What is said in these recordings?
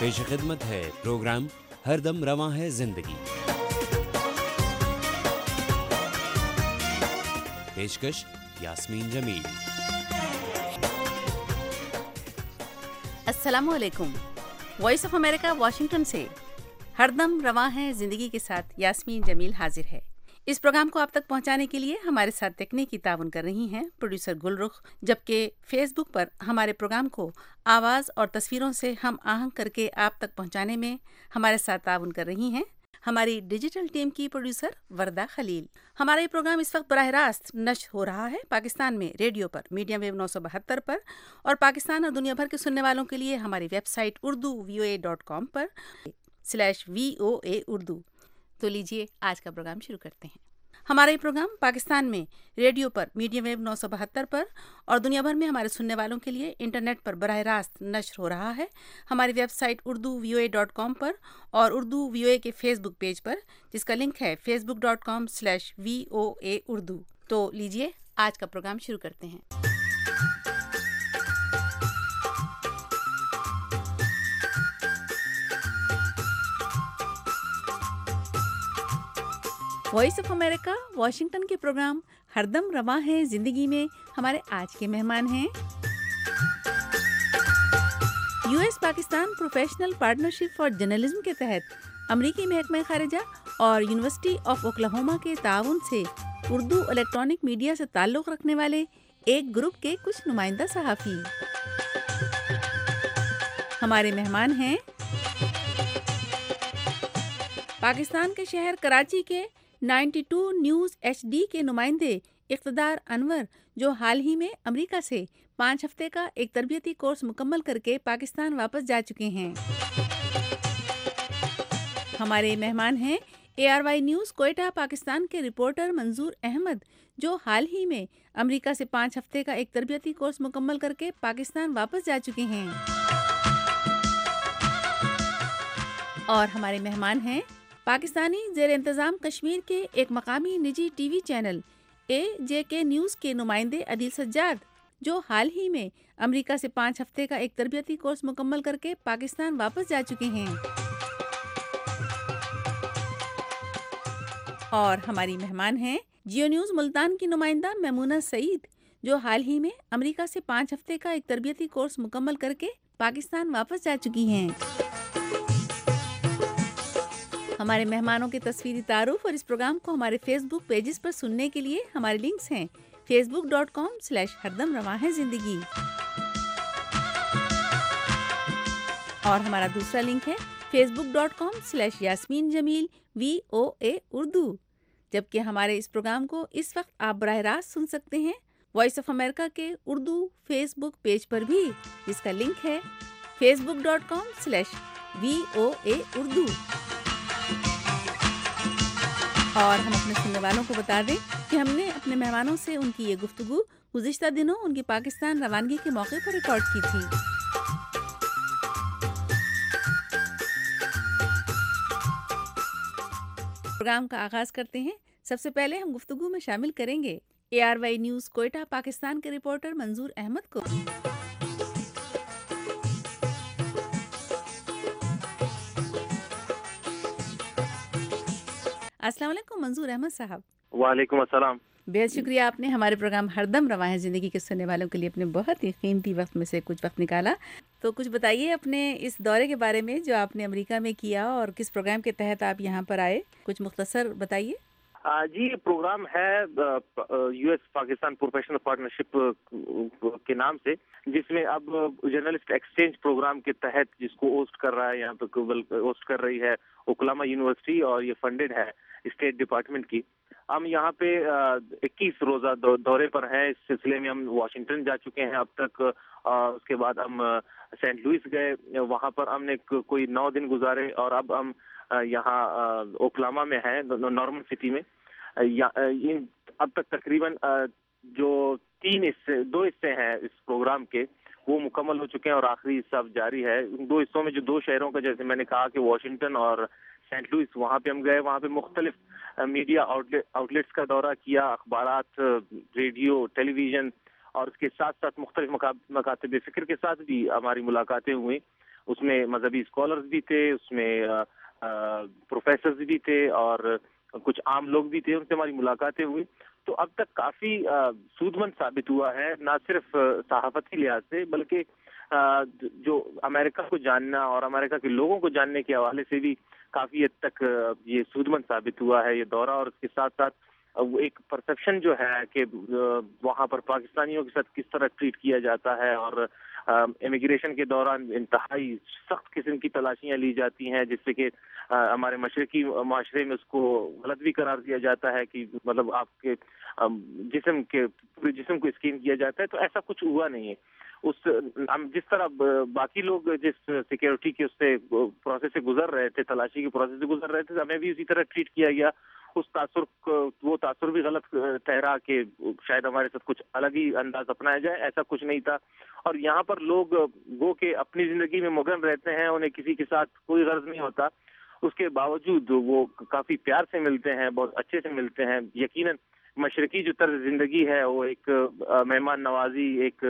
پیش خدمت ہے پروگرام ہر دم رواں ہے زندگی. پیشکش یاسمین جمیل. السلام علیکم. وائس آف امریکہ واشنگٹن سے ہر دم رواں ہے زندگی کے ساتھ یاسمین جمیل حاضر ہے. اس پروگرام کو آپ تک پہنچانے کے لیے ہمارے ساتھ تکنیکی تعاون کر رہی ہیں پروڈیوسر گل رخ، جبکہ فیس بک پر ہمارے پروگرام کو آواز اور تصویروں سے ہم آہنگ کر کے آپ تک پہنچانے میں ہمارے ساتھ تعاون کر رہی ہیں ہماری ڈیجیٹل ٹیم کی پروڈیوسر وردہ خلیل. ہمارا یہ پروگرام اس وقت براہ راست نشر ہو رہا ہے پاکستان میں ریڈیو پر میڈیم ویو 972 پر، اور پاکستان اور دنیا بھر کے سننے والوں کے لیے ہماری ویب سائٹ urduvoa.com پر /VOA اردو. تو لیجیے آج کا پروگرام شروع کرتے ہیں. ہمارا یہ پروگرام پاکستان میں ریڈیو پر میڈیم ویو 972 پر اور دنیا بھر میں ہمارے سننے والوں کے لیے انٹرنیٹ پر براہ راست نشر ہو رہا ہے ہماری ویب سائٹ urduvoa.com پر اور اردو VOA کے فیس بک پیج پر، جس کا لنک ہے facebook.com/VOA اردو. تو لیجیے آج کا پروگرام شروع کرتے ہیں. وائس آف امریکہ واشنگٹن کے پروگرام ہر دم رواں ہے زندگی میں ہمارے آج کے مہمان ہیں US Pakistan professional partnership for journalism کے تحت امریکی محکمہ خارجہ اور یونیورسٹی آف اوکلاہوما کے تعاون سے اردو الیکٹرانک میڈیا سے تعلق رکھنے والے ایک گروپ کے کچھ نمائندہ صحافی. ہمارے مہمان ہیں پاکستان کے شہر کراچی کے 92 نیوز HD کے نمائندے اقتدار انور، جو حال ہی میں امریکہ سے 5 ہفتے کا ایک تربیتی کورس مکمل کر کے پاکستان واپس جا چکے ہیں. ہمارے مہمان ہیں ARY نیوز کوئٹہ پاکستان کے رپورٹر منظور احمد، جو حال ہی میں امریکہ سے 5 ہفتے کا ایک تربیتی کورس مکمل کر کے پاکستان واپس جا چکے ہیں. اور ہمارے مہمان ہیں پاکستانی زیر انتظام کشمیر کے ایک مقامی نجی T V channel AJK news کے نمائندے عدیل سجاد، جو حال ہی میں امریکہ سے 5 ہفتے کا ایک تربیتی کورس مکمل کر کے پاکستان واپس جا چکے ہیں. اور ہماری مہمان ہیں جیو نیوز ملتان کی نمائندہ میمونہ سعید، جو حال ہی میں امریکہ سے 5 ہفتے کا ایک تربیتی کورس مکمل کر کے پاکستان واپس جا چکی ہیں. ہمارے مہمانوں کے تصویری تعارف اور اس پروگرام کو ہمارے فیس بک پیجز پر سننے کے لیے ہمارے لنکس ہیں facebook.com/ہردم رواں ہے زندگی، اور ہمارا دوسرا لنک ہے facebook.com/یاسمین جمیل VOA اردو. جبکہ ہمارے اس پروگرام کو اس وقت آپ براہ راست سن سکتے ہیں وائس آف امریکہ کے اردو فیس بک پیج پر بھی، جس کا لنک ہے facebook.com/VOA اردو. اور ہم اپنے سننے والوں کو بتا دیں کہ ہم نے اپنے مہمانوں سے ان کی یہ گفتگو گزشتہ دنوں ان کی پاکستان روانگی کے موقع پر ریکارڈ کی تھی. پروگرام کا آغاز کرتے ہیں. سب سے پہلے ہم گفتگو میں شامل کریں گے ARY نیوز کوئٹہ پاکستان کے رپورٹر منظور احمد کو. السلام علیکم منظور احمد صاحب. وعلیکم السلام. بہت شکریہ، آپ نے ہمارے پروگرام ہر دم رواں ہے زندگی کے سننے والوں کے لیے اپنے بہت ہی قیمتی وقت میں سے کچھ وقت نکالا. تو کچھ بتائیے اپنے اس دورے کے بارے میں جو آپ نے امریکہ میں کیا اور کس پروگرام کے تحت آپ یہاں پر آئے، کچھ مختصر بتائیے. جی، یہ پروگرام ہے US پاکستان پروفیشنل پارٹنرشپ کے نام سے، جس میں اب جرنلسٹ ایکسچینج پروگرام کے تحت جس کو ہوسٹ کر رہا ہے، یہاں پہ ہوسٹ کر رہی ہے اوکلاہوما یونیورسٹی، اور یہ فنڈڈ ہے اسٹیٹ ڈپارٹمنٹ کی. ہم یہاں پہ 21 روزہ دورے پر ہیں. اس سلسلے میں ہم واشنگٹن جا چکے ہیں اب تک، اس کے بعد ہم سینٹ لوئس گئے، وہاں پر ہم نے کوئی 9 دن گزارے، اور اب ہم یہاں اوکلاہوما میں ہیں، نارمن سٹی میں. اب تک تقریباً جو 2 حصے ہیں اس پروگرام کے، وہ مکمل ہو چکے ہیں، اور آخری حصہ اب جاری ہے. ان 2 حصوں میں جو 2 شہروں کا، جیسے میں نے کہا کہ واشنگٹن اور سینٹ لوئس، وہاں پہ ہم گئے. وہاں پہ مختلف میڈیا آؤٹلیٹس کا دورہ کیا، اخبارات، ریڈیو، ٹیلی ویژن، اور اس کے ساتھ ساتھ مختلف مکاتب فکر کے ساتھ بھی ہماری ملاقاتیں ہوئیں. اس میں مذہبی اسکالرز بھی تھے، اس میں پروفیسرز بھی تھے اور کچھ عام لوگ بھی تھے، ان سے ہماری ملاقاتیں ہوئی. تو اب تک کافی سود مند ثابت ہوا ہے، نہ صرف صحافتی لحاظ سے بلکہ جو امریکہ کو جاننا اور امریکہ کے لوگوں کو جاننے کے حوالے سے بھی کافی حد تک یہ سود مند ثابت ہوا ہے یہ دورہ. اور اس کے ساتھ ساتھ وہ ایک پرسپشن جو ہے کہ وہاں پر پاکستانیوں کے ساتھ کس طرح ٹریٹ کیا جاتا ہے اور امیگریشن کے دوران انتہائی سخت قسم کی تلاشیاں لی جاتی ہیں، جس سے کہ ہمارے مشرقی معاشرے میں اس کو غلط بھی قرار دیا جاتا ہے کہ مطلب آپ کے پورے جسم کو اسکین کیا جاتا ہے. تو ایسا کچھ ہوا نہیں ہے. ہم جس طرح باقی لوگ جس سیکیورٹی کے اس سے پروسیس سے گزر رہے تھے، تلاشی کے پروسیس سے گزر رہے تھے، ہمیں بھی اسی طرح ٹریٹ کیا گیا. اس وہ تاثر بھی غلط ٹھہرا کہ شاید ہمارے ساتھ کچھ الگ ہی انداز اپنایا جائے. ایسا کچھ نہیں تھا. اور یہاں پر لوگ وہ کہ اپنی زندگی میں مگن رہتے ہیں، انہیں کسی کے ساتھ کوئی غرض نہیں ہوتا، اس کے باوجود وہ کافی پیار سے ملتے ہیں، بہت اچھے سے ملتے ہیں. یقیناً مشرقی جو طرز زندگی ہے وہ ایک مہمان نوازی،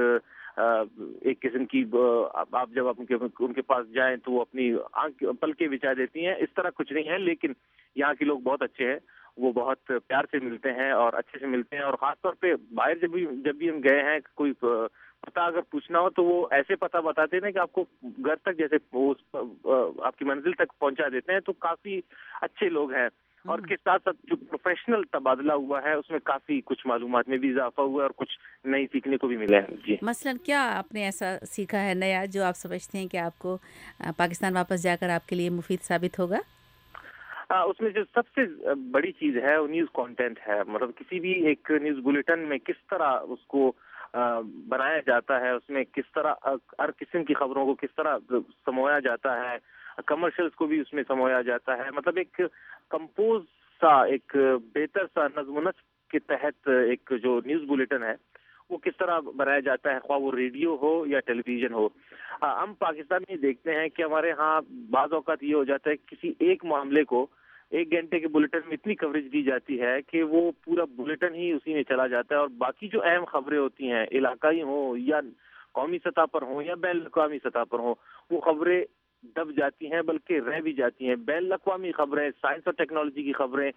ایک قسم کی آپ جب ان کے پاس جائیں تو وہ اپنی آنکھ پلکیں بچھا دیتی ہیں. اس طرح کچھ نہیں ہے، لیکن یہاں کے لوگ بہت اچھے ہیں، وہ بہت پیار سے ملتے ہیں اور اچھے سے ملتے ہیں. اور خاص طور پہ باہر جب بھی ہم گئے ہیں، کوئی پتہ اگر پوچھنا ہو تو وہ ایسے پتہ بتاتے ہیں کہ آپ کو گھر تک جیسے آپ کی منزل تک پہنچا دیتے ہیں. تو کافی اچھے لوگ ہیں. اور اس کے ساتھ ساتھ جو پروفیشنل تبادلہ ہوا ہے اس میں کافی کچھ معلومات میں بھی اضافہ ہوا ہے اور کچھ نئی سیکھنے کو بھی ملا ہے. جی مثلاً کیا آپ نے ایسا سیکھا ہے نیا جو آپ سمجھتے ہیں کہ آپ کو پاکستان واپس جا کر آپ کے لیے مفید ثابت ہوگا؟ اس میں جو سب سے بڑی چیز ہے وہ نیوز کانٹینٹ ہے. مطلب کسی بھی ایک نیوز بلیٹن میں کس طرح اس کو بنایا جاتا ہے، اس میں کس طرح ہر قسم کی خبروں کو کس طرح سمویا جاتا ہے، کمرشلز کو بھی اس میں سمویا جاتا ہے. مطلب ایک کمپوز سا، ایک بہتر سا نظم و نسق کے تحت ایک جو نیوز بلیٹن ہے وہ کس طرح بنایا جاتا ہے، خواہ وہ ریڈیو ہو یا ٹیلی ویژن ہو. ہم پاکستان میں دیکھتے ہیں کہ ہمارے ہاں بعض اوقات یہ ہو جاتا ہے کہ کسی ایک معاملے کو 1 گھنٹے کے بلیٹن میں اتنی کوریج دی جاتی ہے کہ وہ پورا بلیٹن ہی اسی میں چلا جاتا ہے، اور باقی جو اہم خبریں ہوتی ہیں علاقائی ہوں یا قومی سطح پر ہوں یا بین الاقوامی سطح پر ہوں، وہ خبریں دب جاتی ہیں بلکہ رہ بھی جاتی ہیں. بین الاقوامی خبریں، سائنس اور ٹیکنالوجی کی خبریں،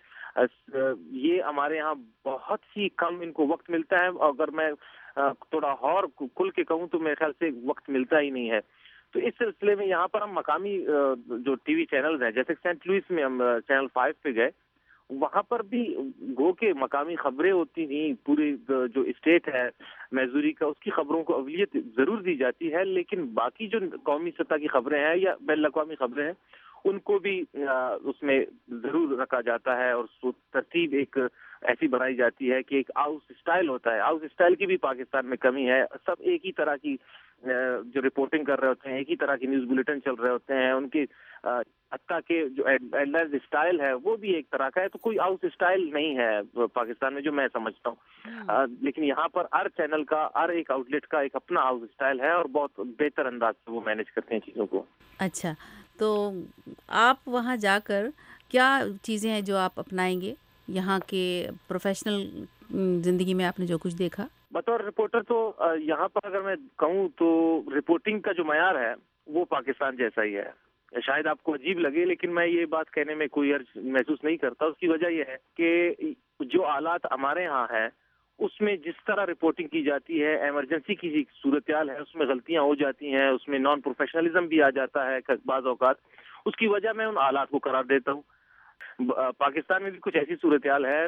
یہ ہمارے ہاں بہت ہی کم ان کو وقت ملتا ہے. اگر میں تھوڑا اور کھل کے کہوں تو میرے خیال سے وقت ملتا ہی نہیں ہے. تو اس سلسلے میں یہاں پر ہم مقامی جو ٹی وی چینلز ہیں، جیسے سینٹ لوئس میں ہم چینل 5 پہ گئے، وہاں پر بھی گو کے مقامی خبریں ہوتی تھیں. پوری جو اسٹیٹ ہے میزوری کا، اس کی خبروں کو اولویت ضرور دی جاتی ہے، لیکن باقی جو قومی سطح کی خبریں ہیں یا بین الاقوامی خبریں ہیں ان کو بھی اس میں ضرور رکھا جاتا ہے. اور ترتیب ایک ایسی بنائی جاتی ہے کہ ایک ہاؤس اسٹائل ہوتا ہے. ہاؤس اسٹائل کی بھی پاکستان میں کمی ہے. سب ایک ہی طرح کی جو رپورٹنگ کر رہے ہوتے ہیں، ایک ہی طرح کی نیوز بلیٹن چل رہے ہوتے ہیں. ان کے حتیٰ کہ جو ایڈلائز اسٹائل ہے وہ بھی ایک طرح کا ہے. تو کوئی ہاؤس اسٹائل نہیں ہے پاکستان میں جو میں سمجھتا ہوں. لیکن یہاں پر ہر چینل کا، ہر ایک آؤٹ لیٹ کا ایک اپنا ہاؤس اسٹائل ہے اور بہت بہتر انداز سے وہ مینیج کرتے ہیں چیزوں کو. اچھا، تو آپ وہاں جا کر کیا چیزیں ہیں جو آپ اپنائیں گے یہاں کے پروفیشنل زندگی میں؟ آپ نے جو کچھ دیکھا بطور رپورٹر، تو یہاں پر اگر میں کہوں تو رپورٹنگ کا جو معیار ہے وہ پاکستان جیسا ہی ہے. شاید آپ کو عجیب لگے لیکن میں یہ بات کہنے میں کوئی حرج محسوس نہیں کرتا. اس کی وجہ یہ ہے کہ جو آلات ہمارے ہاں ہیں اس میں جس طرح رپورٹنگ کی جاتی ہے، ایمرجنسی کی صورتحال ہے، اس میں غلطیاں ہو جاتی ہیں، اس میں نان پروفیشنلزم بھی آ جاتا ہے بعض اوقات. اس کی وجہ میں ان آلات کو قرار دیتا ہوں. پاکستان میں بھی کچھ ایسی صورتحال ہے،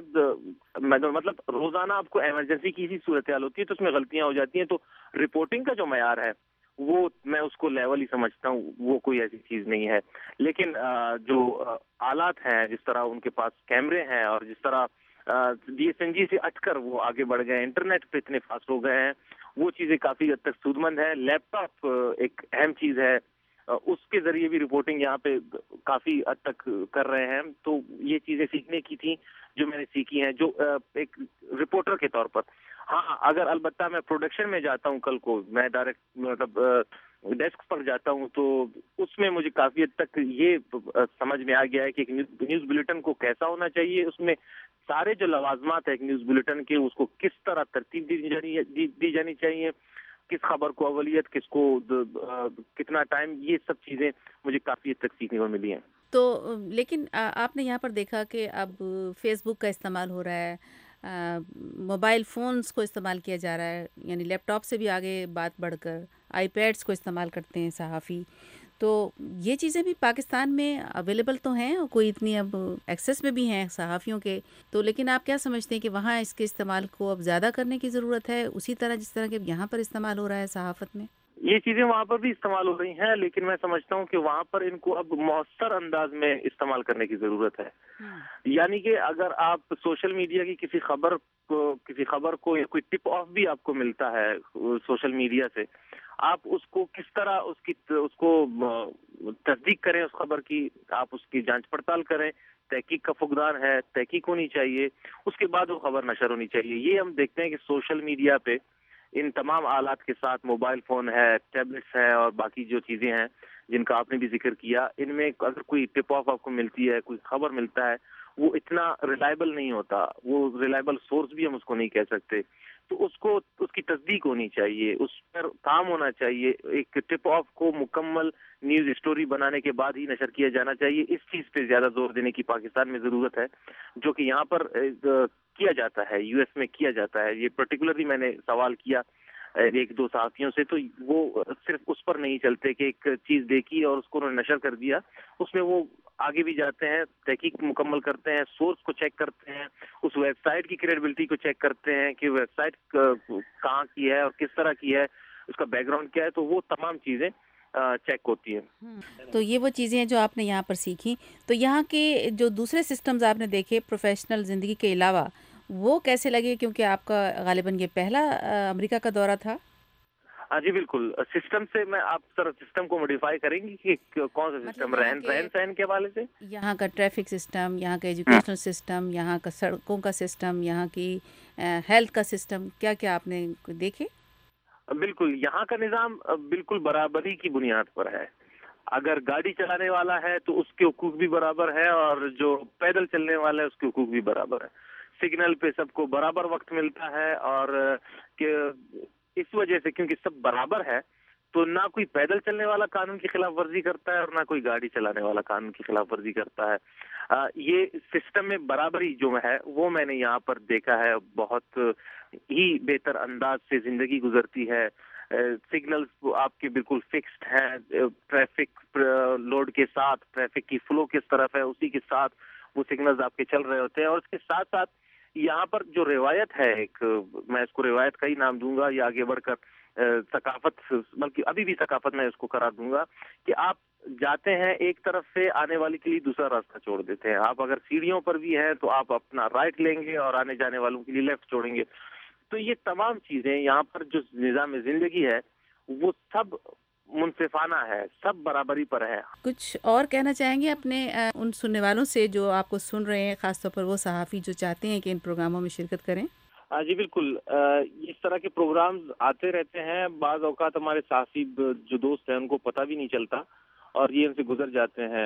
مطلب روزانہ آپ کو ایمرجنسی کی صورتحال ہوتی ہے تو اس میں غلطیاں ہو جاتی ہیں. تو رپورٹنگ کا جو معیار ہے وہ میں اس کو لیول ہی سمجھتا ہوں، وہ کوئی ایسی چیز نہیں ہے. لیکن جو آلات ہیں، جس طرح ان کے پاس کیمرے ہیں اور جس طرح ڈی ایس این جی سے ہٹ کر وہ آگے بڑھ گئے، انٹرنیٹ پہ اتنے فاسٹ ہو گئے ہیں، وہ چیزیں کافی حد تک سود مند ہے. لیپ ٹاپ ایک اہم چیز ہے، اس کے ذریعے بھی رپورٹنگ یہاں پہ کافی حد تک کر رہے ہیں. تو یہ چیزیں سیکھنے کی تھیں جو میں نے سیکھی ہیں جو ایک رپورٹر کے طور پر. ہاں، اگر البتہ میں پروڈکشن میں جاتا ہوں، کل کو میں ڈائریکٹ مطلب ڈیسک پر جاتا ہوں، تو اس میں مجھے کافی حد تک یہ سمجھ میں آ گیا ہے کہ ایک نیوز بلیٹن کو کیسا ہونا چاہیے. اس میں سارے جو لوازمات ہیں ایک نیوز بلیٹن کے، اس کو کس طرح ترتیب دی جانی چاہیے، کس خبر کو اولیت، کس کو کتنا ٹائم، یہ سب چیزیں مجھے کافی حد تک سیکھنے کو ملی ہیں. تو لیکن آپ نے یہاں پر دیکھا کہ اب فیس بک کا استعمال ہو رہا ہے، موبائل فونز کو استعمال کیا جا رہا ہے، یعنی لیپ ٹاپ سے بھی آگے بات بڑھ کر آئی پیڈس کو استعمال کرتے ہیں صحافی. تو یہ چیزیں بھی پاکستان میں اویلیبل تو ہیں اور کوئی اتنی اب ایکسیس میں بھی ہیں صحافیوں کے. تو لیکن آپ کیا سمجھتے ہیں کہ وہاں اس کے استعمال کو اب زیادہ کرنے کی ضرورت ہے، اسی طرح جس طرح کہ یہاں پر استعمال ہو رہا ہے صحافت میں؟ یہ چیزیں وہاں پر بھی استعمال ہو رہی ہیں، لیکن میں سمجھتا ہوں کہ وہاں پر ان کو اب مؤثر انداز میں استعمال کرنے کی ضرورت ہے. یعنی کہ اگر آپ سوشل میڈیا کی کسی خبر کو یا کوئی ٹپ آف بھی آپ کو ملتا ہے سوشل میڈیا سے، آپ اس کو کس طرح اس کو تصدیق کریں، اس خبر کی آپ اس کی جانچ پڑتال کریں. تحقیق کا فقدان ہے، تحقیق ہونی چاہیے، اس کے بعد وہ خبر نشر ہونی چاہیے. یہ ہم دیکھتے ہیں کہ سوشل میڈیا پہ ان تمام آلات کے ساتھ موبائل فون ہے، ٹیبلٹس ہے اور باقی جو چیزیں ہیں جن کا آپ نے بھی ذکر کیا، ان میں اگر کوئی ٹپ آف آپ کو ملتی ہے، کوئی خبر ملتا ہے، وہ اتنا ریلائبل نہیں ہوتا، وہ ریلائبل سورس بھی ہم اس کو نہیں کہہ سکتے. تو اس کی تصدیق ہونی چاہیے، اس پر کام ہونا چاہیے. ایک ٹپ آف کو مکمل نیوز اسٹوری بنانے کے بعد ہی نشر کیا جانا چاہیے. اس چیز پہ زیادہ زور دینے کی پاکستان میں ضرورت ہے، جو کہ یہاں پر کیا جاتا ہے، یو ایس میں کیا جاتا ہے. یہ پرٹیکولرلی میں نے سوال کیا ایک دو صحافیوں سے، تو وہ صرف اس پر نہیں چلتے کہ ایک چیز دیکھی اور اس کو انہوں نے نشر کر دیا. اس میں وہ آگے بھی جاتے ہیں، تحقیق مکمل کرتے ہیں، سورس کو چیک کرتے ہیں، اس ویب سائٹ کی کریڈیبلٹی کو چیک کرتے ہیں کہ ویب سائٹ کہاں کی ہے اور کس طرح کی ہے، اس کا بیک گراؤنڈ کیا ہے. تو وہ تمام چیزیں چیک ہوتی ہیں. تو یہ وہ چیزیں ہیں جو آپ نے یہاں پر سیکھی. تو یہاں کے جو دوسرے سسٹمز آپ نے دیکھے پروفیشنل زندگی کے علاوہ، وہ کیسے لگے؟ کیونکہ آپ کا غالباً یہ پہلا امریکہ کا دورہ تھا. ہاں جی بالکل. سسٹم سے میں آپ سر سسٹم کو موڈیفائی کریں گی کہ کون سا سسٹم، رہن سہن کے حوالے سے؟ یہاں کا ٹریفک سسٹم، یہاں کا ایجوکیشنل سسٹم، یہاں کا سڑکوں کا سسٹم، یہاں کی ہیلتھ کا سسٹم، کیا کیا آپ نے دیکھے؟ بالکل. یہاں کا نظام بالکل برابری کی بنیاد پر ہے. اگر گاڑی چلانے والا ہے تو اس کے حقوق بھی برابر ہے، اور جو پیدل چلنے والا ہے اس کے حقوق بھی برابر ہے. سگنل پہ سب کو برابر وقت ملتا ہے، اور کہ اس وجہ سے کیونکہ سب برابر ہے تو نہ کوئی پیدل چلنے والا قانون کی خلاف ورزی کرتا ہے اور نہ کوئی گاڑی چلانے والا قانون کی خلاف ورزی کرتا ہے. یہ سسٹم میں برابری جو ہے وہ میں نے یہاں پر دیکھا ہے. بہت ہی بہتر انداز سے زندگی گزرتی ہے. سگنلز آپ کے بالکل فکسڈ ہیں، ٹریفک لوڈ کے ساتھ، ٹریفک کی فلو کس طرف ہے اسی کے ساتھ وہ سگنلز آپ کے چل رہے ہوتے ہیں. اور اس کے ساتھ ساتھ یہاں پر جو روایت ہے، ایک میں اس کو روایت کا ہی نام دوں گا یا آگے بڑھ کر ثقافت، بلکہ ابھی بھی ثقافت میں اس کو قرار دوں گا، کہ آپ جاتے ہیں ایک طرف سے، آنے والے کے لیے دوسرا راستہ چھوڑ دیتے ہیں. آپ اگر سیڑھیوں پر بھی ہیں تو آپ اپنا رائٹ لیں گے اور آنے جانے والوں کے لیے لیفٹ چھوڑیں گے. تو یہ تمام چیزیں یہاں پر جو نظام زندگی ہے وہ سب منصفانہ ہے، سب برابری پر ہے. کچھ اور کہنا چاہیں گے اپنے ان سننے والوں سے جو آپ کو سن رہے ہیں، خاص طور پر وہ صحافی جو چاہتے ہیں کہ ان پروگراموں میں شرکت کریں؟ جی بالکل. اس طرح کے پروگرامز آتے رہتے ہیں. بعض اوقات ہمارے صحافی جو دوست ہیں ان کو پتہ بھی نہیں چلتا اور یہ ان سے گزر جاتے ہیں.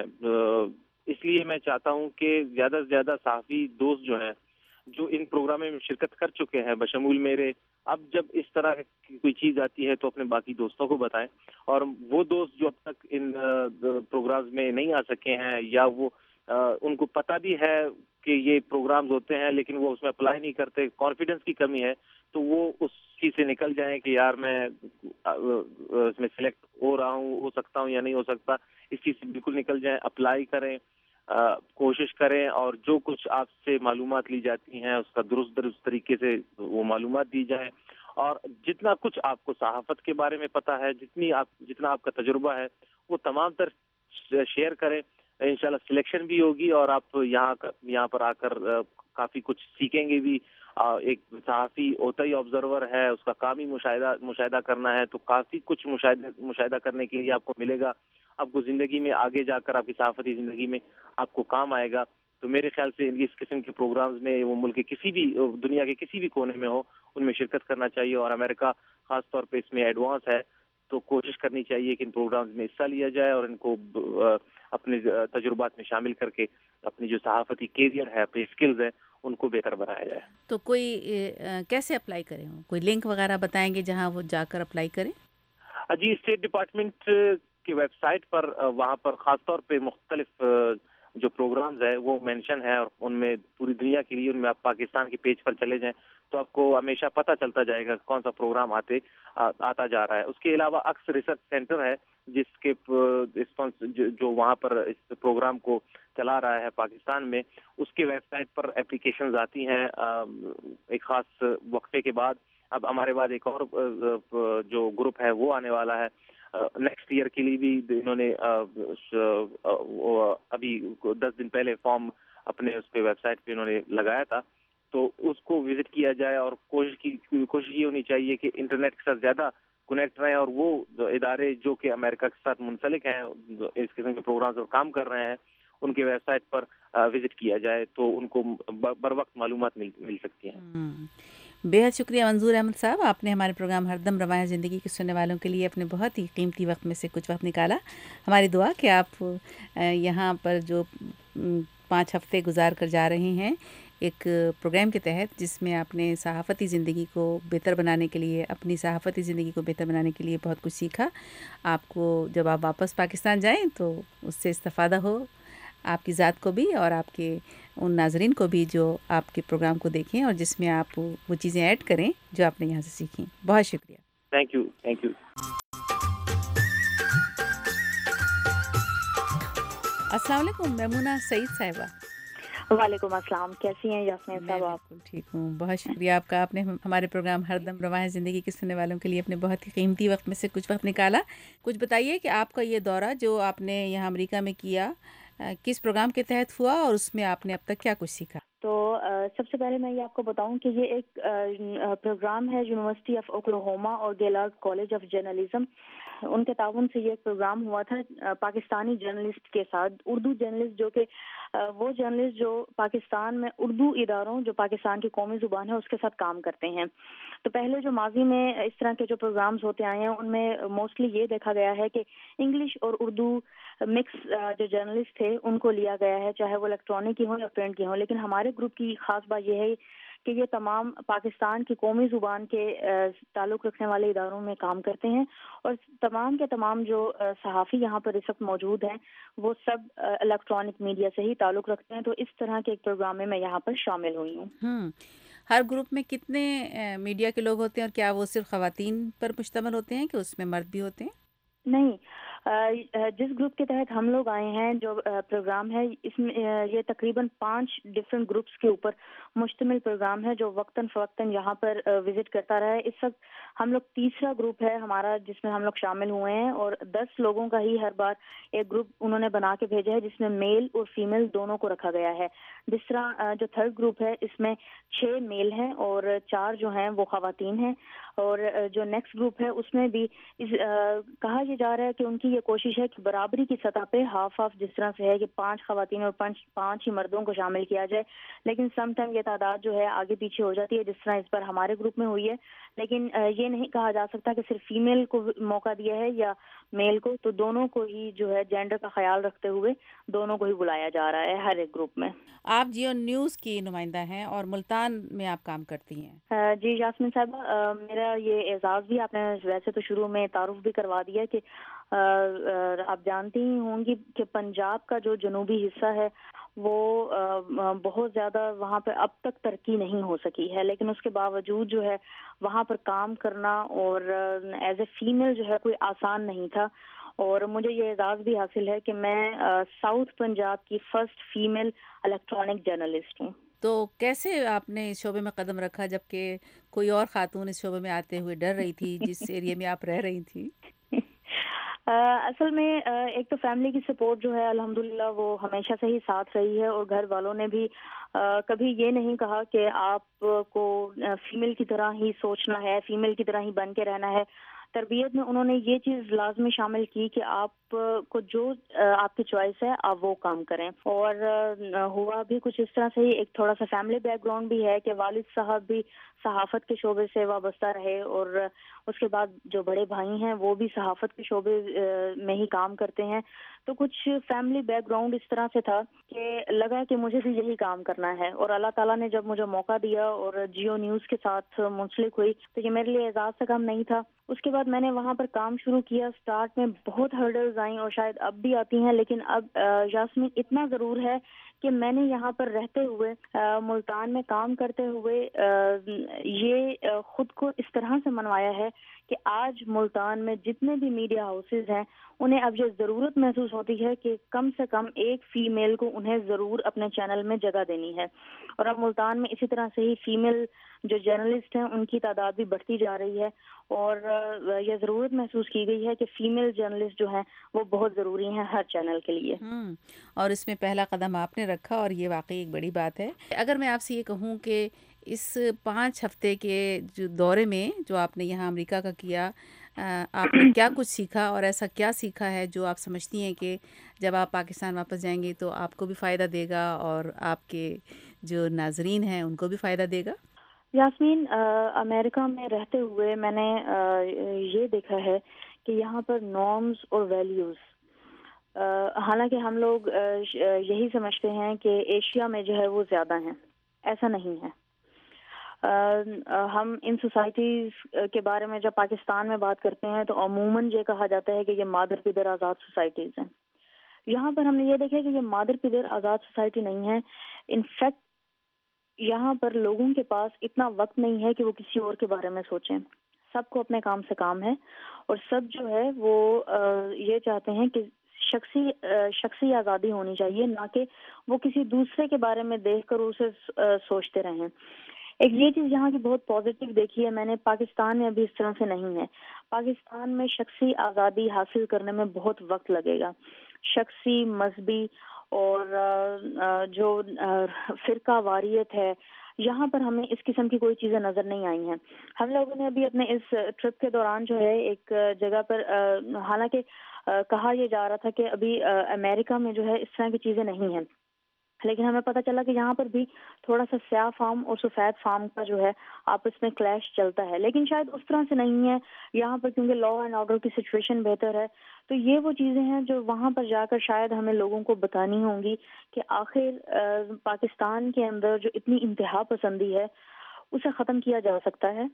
اس لیے میں چاہتا ہوں کہ زیادہ سے زیادہ صحافی دوست جو ہیں جو ان پروگراموں میں شرکت کر چکے ہیں بشمول میرے، اب جب اس طرح کی کوئی چیز آتی ہے تو اپنے باقی دوستوں کو بتائیں. اور وہ دوست جو اب تک ان پروگرامز میں نہیں آ سکے ہیں یا وہ ان کو پتہ بھی ہے کہ یہ پروگرامز ہوتے ہیں لیکن وہ اس میں اپلائی نہیں کرتے، کانفیڈنس کی کمی ہے، تو وہ اس چیز سے نکل جائیں کہ یار میں اس میں سلیکٹ ہو رہا ہوں، ہو سکتا ہوں یا نہیں ہو سکتا. اس چیز سے بالکل نکل جائیں، اپلائی کریں، کوشش کریں، اور جو کچھ آپ سے معلومات لی جاتی ہیں اس کا درست طریقے سے وہ معلومات دی جائیں. اور جتنا کچھ آپ کو صحافت کے بارے میں پتہ ہے، جتنا آپ کا تجربہ ہے وہ تمام تر شیئر کریں. انشاءاللہ سلیکشن بھی ہوگی اور آپ یہاں پر آ کر کافی کچھ سیکھیں گے بھی. ایک صحافی ہوتا ہی آبزرور ہے، اس کا کام ہی مشاہدہ کرنا ہے، تو کافی کچھ مشاہدہ کرنے کے لیے آپ کو ملے گا. آپ کو زندگی میں آگے جا کر آپ کی صحافتی زندگی میں آپ کو کام آئے گا. تو میرے خیال سے اس قسم کے پروگرامز میں وہ ملک کے کسی بھی دنیا کے کسی بھی کونے میں ہو ان میں شرکت کرنا چاہیے. اور امریکہ خاص طور پہ اس میں ایڈوانس ہے تو کوشش کرنی چاہیے کہ ان پروگرامز میں حصہ لیا جائے اور ان کو اپنے تجربات میں شامل کر کے اپنی جو صحافتی کیریئر ہے، اپنی اسکلز ہیں ان کو بہتر بنایا جائے. تو کوئی کیسے اپلائی کریں؟ کوئی لنک وغیرہ بتائیں گے جہاں وہ جا کر اپلائی کریں؟ جی اسٹیٹ ڈپارٹمنٹ کی ویب سائٹ پر وہاں پر خاص طور پہ مختلف جو پروگرامز ہے وہ مینشن ہے, اور ان میں پوری دنیا کے لیے ان میں آپ پاکستان کے پیج پر چلے جائیں تو آپ کو ہمیشہ پتہ چلتا جائے گا کون سا پروگرام آتا جا رہا ہے. اس کے علاوہ اکس ریسرچ سینٹر ہے جس کے جو وہاں پر اس پروگرام کو چلا رہا ہے پاکستان میں, اس کے ویب سائٹ پر اپلیکیشنز آتی ہیں ایک خاص وقفے کے بعد. اب ہمارے بعد ایک اور جو گروپ ہے وہ آنے والا ہے نیکسٹ ایئر کے لیے بھی. انہوں نے ابھی 10 دن پہلے فارم اپنے اس پہ ویب سائٹ پہ انہوں نے لگایا تھا, تو اس کو وزٹ کیا جائے, اور کوشش یہ ہونی چاہیے کہ انٹرنیٹ کے ساتھ زیادہ کنیکٹ رہیں, اور وہ ادارے جو کہ امریکہ کے ساتھ منسلک ہیں اس قسم کے پروگرامز پر کام کر رہے ہیں ان کے ویب سائٹ پر وزٹ کیا جائے تو ان کو بر وقت معلومات مل سکتی ہیں. بے حد شکریہ منظور احمد صاحب, آپ نے ہمارے پروگرام ہردم رواں ہے زندگی کے سننے والوں کے لیے اپنے بہت ہی قیمتی وقت میں سے کچھ وقت نکالا. ہماری دعا کہ آپ یہاں پر جو 5 ہفتے گزار کر جا رہے ہیں ایک پروگرام کے تحت جس میں آپ نے صحافتی زندگی کو بہتر بنانے کے لیے, اپنی صحافتی زندگی کو بہتر بنانے کے لیے بہت کچھ سیکھا, آپ کو جب آپ واپس پاکستان جائیں تو اس سے استفادہ ہو آپ کی ذات کو بھی اور آپ کے ان ناظرین کو بھی جو آپ کے پروگرام کو دیکھیں اور جس میں آپ وہ چیزیں ایڈ کریں جو آپ نے یہاں سے سیکھیں. بہت شکریہ. Thank you. السلام علیکم میمونہ سعید صاحبہ. وعلیکم السلام, کیسی ہیں یاسمین صاحب آپ؟ بالکل ٹھیک ہوں, بہت شکریہ آپ کا. آپ نے ہمارے پروگرام ہردم رواں ہے زندگی کے سننے والوں کے لیے اپنے بہت ہی قیمتی وقت میں سے کچھ وقت نکالا. کچھ بتائیے کہ آپ کا یہ دورہ جو آپ نے یہاں امریکہ میں کیا کس پروگرام کے تحت ہوا اور اس میں آپ نے اب تک کیا کچھ سیکھا؟ تو سب سے پہلے میں یہ آپ کو بتاؤں کہ یہ ایک پروگرام ہے یونیورسٹی آف اوکلاہوما اور گیلارڈ کالج آف جرنلزم, ان کے تعاون سے یہ ایک پروگرام ہوا تھا پاکستانی جرنلسٹ کے ساتھ, اردو جرنلسٹ جو کہ وہ جرنلسٹ جو پاکستان میں اردو اداروں جو پاکستان کی قومی زبان ہے اس کے ساتھ کام کرتے ہیں. تو پہلے جو ماضی میں اس طرح کے جو پروگرامز ہوتے آئے ہیں ان میں موسٹلی یہ دیکھا گیا ہے کہ انگلش اور اردو مکس جو جرنلسٹ تھے ان کو لیا گیا ہے, چاہے وہ الیکٹرانک کی ہوں یا پرنٹ کی ہوں. لیکن ہمارے گروپ کی خاص بات یہ ہے کہ یہ تمام پاکستان کی قومی زبان کے تعلق رکھنے والے اداروں میں کام کرتے ہیں, اور تمام کے تمام جو صحافی یہاں پر اس وقت موجود ہیں وہ سب الیکٹرانک میڈیا سے ہی تعلق رکھتے ہیں. تو اس طرح کے ایک پروگرام میں یہاں پر شامل ہوئی ہوں. ہر گروپ میں کتنے میڈیا کے لوگ ہوتے ہیں, اور کیا وہ صرف خواتین پر مشتمل ہوتے ہیں کہ اس میں مرد بھی ہوتے ہیں؟ نہیں, جس گروپ کے تحت ہم لوگ آئے ہیں جو پروگرام ہے اس میں یہ تقریباً 5 ڈفرینٹ گروپس کے اوپر مشتمل پروگرام ہے جو وقتاً فوقتاً یہاں پر وزٹ کرتا رہا ہے. اس وقت ہم لوگ تیسرا گروپ ہے ہمارا جس میں ہم لوگ شامل ہوئے ہیں, اور 10 لوگوں کا ہی ہر بار ایک گروپ انہوں نے بنا کے بھیجا ہے جس میں میل اور فیمیل دونوں کو رکھا گیا ہے. جس طرح جو تھرڈ گروپ ہے اس میں 6 میل ہیں اور 4 جو ہیں وہ خواتین ہیں, اور جو نیکسٹ گروپ ہے اس میں بھی کہا یہ جا رہا ہے کہ ان کی یہ کوشش ہے کہ برابری کی سطح پہ ہاف جس طرح سے ہے کہ 5 خواتین اور 5 ہی مردوں کو شامل کیا جائے, لیکن سم ٹائم یہ تعداد جو ہے آگے پیچھے ہو جاتی ہے جس طرح اس پر ہمارے گروپ میں ہوئی ہے. لیکن یہ نہیں کہا جا سکتا کہ صرف فیمیل کو موقع دیا ہے یا میل کو, تو دونوں کو ہی جو ہے جینڈر کا خیال رکھتے ہوئے دونوں کو ہی بلایا جا رہا ہے ہر ایک گروپ میں. آپ جیو نیوز کی نمائندہ ہیں اور ملتان میں آپ کام کرتی ہیں. جی یاسمین صاحبہ, میرا یہ اعزاز بھی آپ نے ویسے تو شروع میں تعارف بھی کروا دیا کہ آپ جانتی ہی ہوں گی کہ پنجاب کا جو جنوبی حصہ ہے وہ بہت زیادہ وہاں پہ اب تک ترقی نہیں ہو سکی ہے, لیکن اس کے باوجود جو ہے وہاں پر کام کرنا اور ایز اے فیمیل جو ہے کوئی آسان نہیں تھا. اور مجھے یہ اعزاز بھی حاصل ہے کہ میں ساؤتھ پنجاب کی فرسٹ فیمیل الیکٹرانک جرنلسٹ ہوں. تو کیسے آپ نے اس شعبے میں قدم رکھا جبکہ کوئی اور خاتون اس شعبے میں آتے ہوئے ڈر رہی تھی جس ایریے میں آپ رہ رہی تھی؟ اصل میں ایک تو فیملی کی سپورٹ جو ہے الحمدللہ وہ ہمیشہ سے ہی ساتھ رہی ہے, اور گھر والوں نے بھی کبھی یہ نہیں کہا کہ آپ کو فیمیل کی طرح ہی سوچنا ہے, فیمیل کی طرح ہی بن کے رہنا ہے. تربیت میں انہوں نے یہ چیز لازمی شامل کی کہ آپ آپ کو جو آپ کی چوائس ہے آپ وہ کام کریں. اور ہوا بھی کچھ اس طرح سے ہی, ایک تھوڑا سا فیملی بیک گراؤنڈ بھی ہے کہ والد صاحب بھی صحافت کے شعبے سے وابستہ رہے, اور اس کے بعد جو بڑے بھائی ہیں وہ بھی صحافت کے شعبے میں ہی کام کرتے ہیں. تو کچھ فیملی بیک گراؤنڈ اس طرح سے تھا کہ لگا کہ مجھے بھی یہی کام کرنا ہے, اور اللہ تعالیٰ نے جب مجھے موقع دیا اور جیو نیوز کے ساتھ منسلک ہوئی تو یہ میرے لیے اعزاز سے کم نہیں تھا. اس کے بعد میں نے وہاں پر کام شروع کیا. سٹارٹ میں بہت ہرڈلز آئیں اور شاید اب بھی آتی ہیں, لیکن اب یاسمین اتنا ضرور ہے کہ میں نے یہاں پر رہتے ہوئے, ملتان میں کام کرتے ہوئے یہ خود کو اس طرح سے منوایا ہے کہ آج ملتان میں جتنے بھی میڈیا ہاؤسز ہیں انہیں اب یہ ضرورت محسوس ہوتی ہے کہ کم سے کم ایک فیمیل کو انہیں ضرور اپنے چینل میں جگہ دینی ہے. اور اب ملتان میں اسی طرح سے ہی فیمیل جو جرنلسٹ ہیں ان کی تعداد بھی بڑھتی جا رہی ہے, اور یہ ضرورت محسوس کی گئی ہے کہ فیمیل جرنلسٹ جو ہیں وہ بہت ضروری ہیں ہر چینل کے لیے. اور اس میں پہلا قدم آپ نے رکھا, اور یہ واقعی ایک بڑی بات ہے. اگر میں آپ سے یہ کہوں کہ اس 5 ہفتے کے جو دورے میں جو آپ نے یہاں امریکہ کا کیا, آپ نے کیا کچھ سیکھا, اور ایسا کیا سیکھا ہے جو آپ سمجھتی ہیں کہ جب آپ پاکستان واپس جائیں گے تو آپ کو بھی فائدہ دے گا اور آپ کے جو ناظرین ہیں ان کو بھی فائدہ دے گا؟ یاسمین, امریکہ میں رہتے ہوئے میں نے یہ دیکھا ہے کہ یہاں پر نارمز اور ویلیوز, حالانکہ ہم لوگ یہی سمجھتے ہیں کہ ایشیا میں جو ہے وہ زیادہ ہیں, ایسا نہیں ہے. ہم ان سوسائٹیز کے بارے میں جب پاکستان میں بات کرتے ہیں تو عموماً یہ کہا جاتا ہے کہ یہ مادر پدر آزاد سوسائٹیز ہیں. یہاں پر ہم نے یہ دیکھا کہ یہ مادر پدر آزاد سوسائٹی نہیں ہے. انفیکٹ یہاں پر لوگوں کے پاس اتنا وقت نہیں ہے کہ وہ کسی اور کے بارے میں سوچیں. سب کو اپنے کام سے کام ہے, اور سب جو ہے وہ یہ چاہتے ہیں کہ شخصی آزادی ہونی چاہیے, نہ کہ وہ کسی دوسرے کے بارے میں دیکھ کر اسے سوچتے رہیں. ایک یہ چیز یہاں کی بہت پازیٹیو دیکھی ہے میں نے, پاکستان میں ابھی اس طرح سے نہیں ہے. پاکستان میں شخصی آزادی حاصل کرنے میں بہت وقت لگے گا. شخصی, مذہبی اور جو فرقہ واریت ہے, یہاں پر ہمیں اس قسم کی کوئی چیزیں نظر نہیں آئی ہیں. ہم لوگوں نے ابھی اپنے اس ٹرپ کے دوران جو ہے ایک جگہ پر, حالانکہ کہا یہ جا رہا تھا کہ ابھی امریکہ میں جو ہے اس طرح کی چیزیں نہیں ہیں, لیکن ہمیں پتہ چلا کہ یہاں پر بھی تھوڑا سا سیاہ فام اور سفید فام کا جو ہے آپس میں کلیش چلتا ہے, لیکن شاید اس طرح سے نہیں ہے یہاں پر, کیونکہ لا اینڈ آرڈر کی سچویشن بہتر ہے. تو یہ وہ چیزیں ہیں جو وہاں پر جا کر شاید ہمیں لوگوں کو بتانی ہوں گی کہ آخر پاکستان کے اندر جو اتنی انتہا پسندی ہے اسے ختم کیا جا سکتا ہے.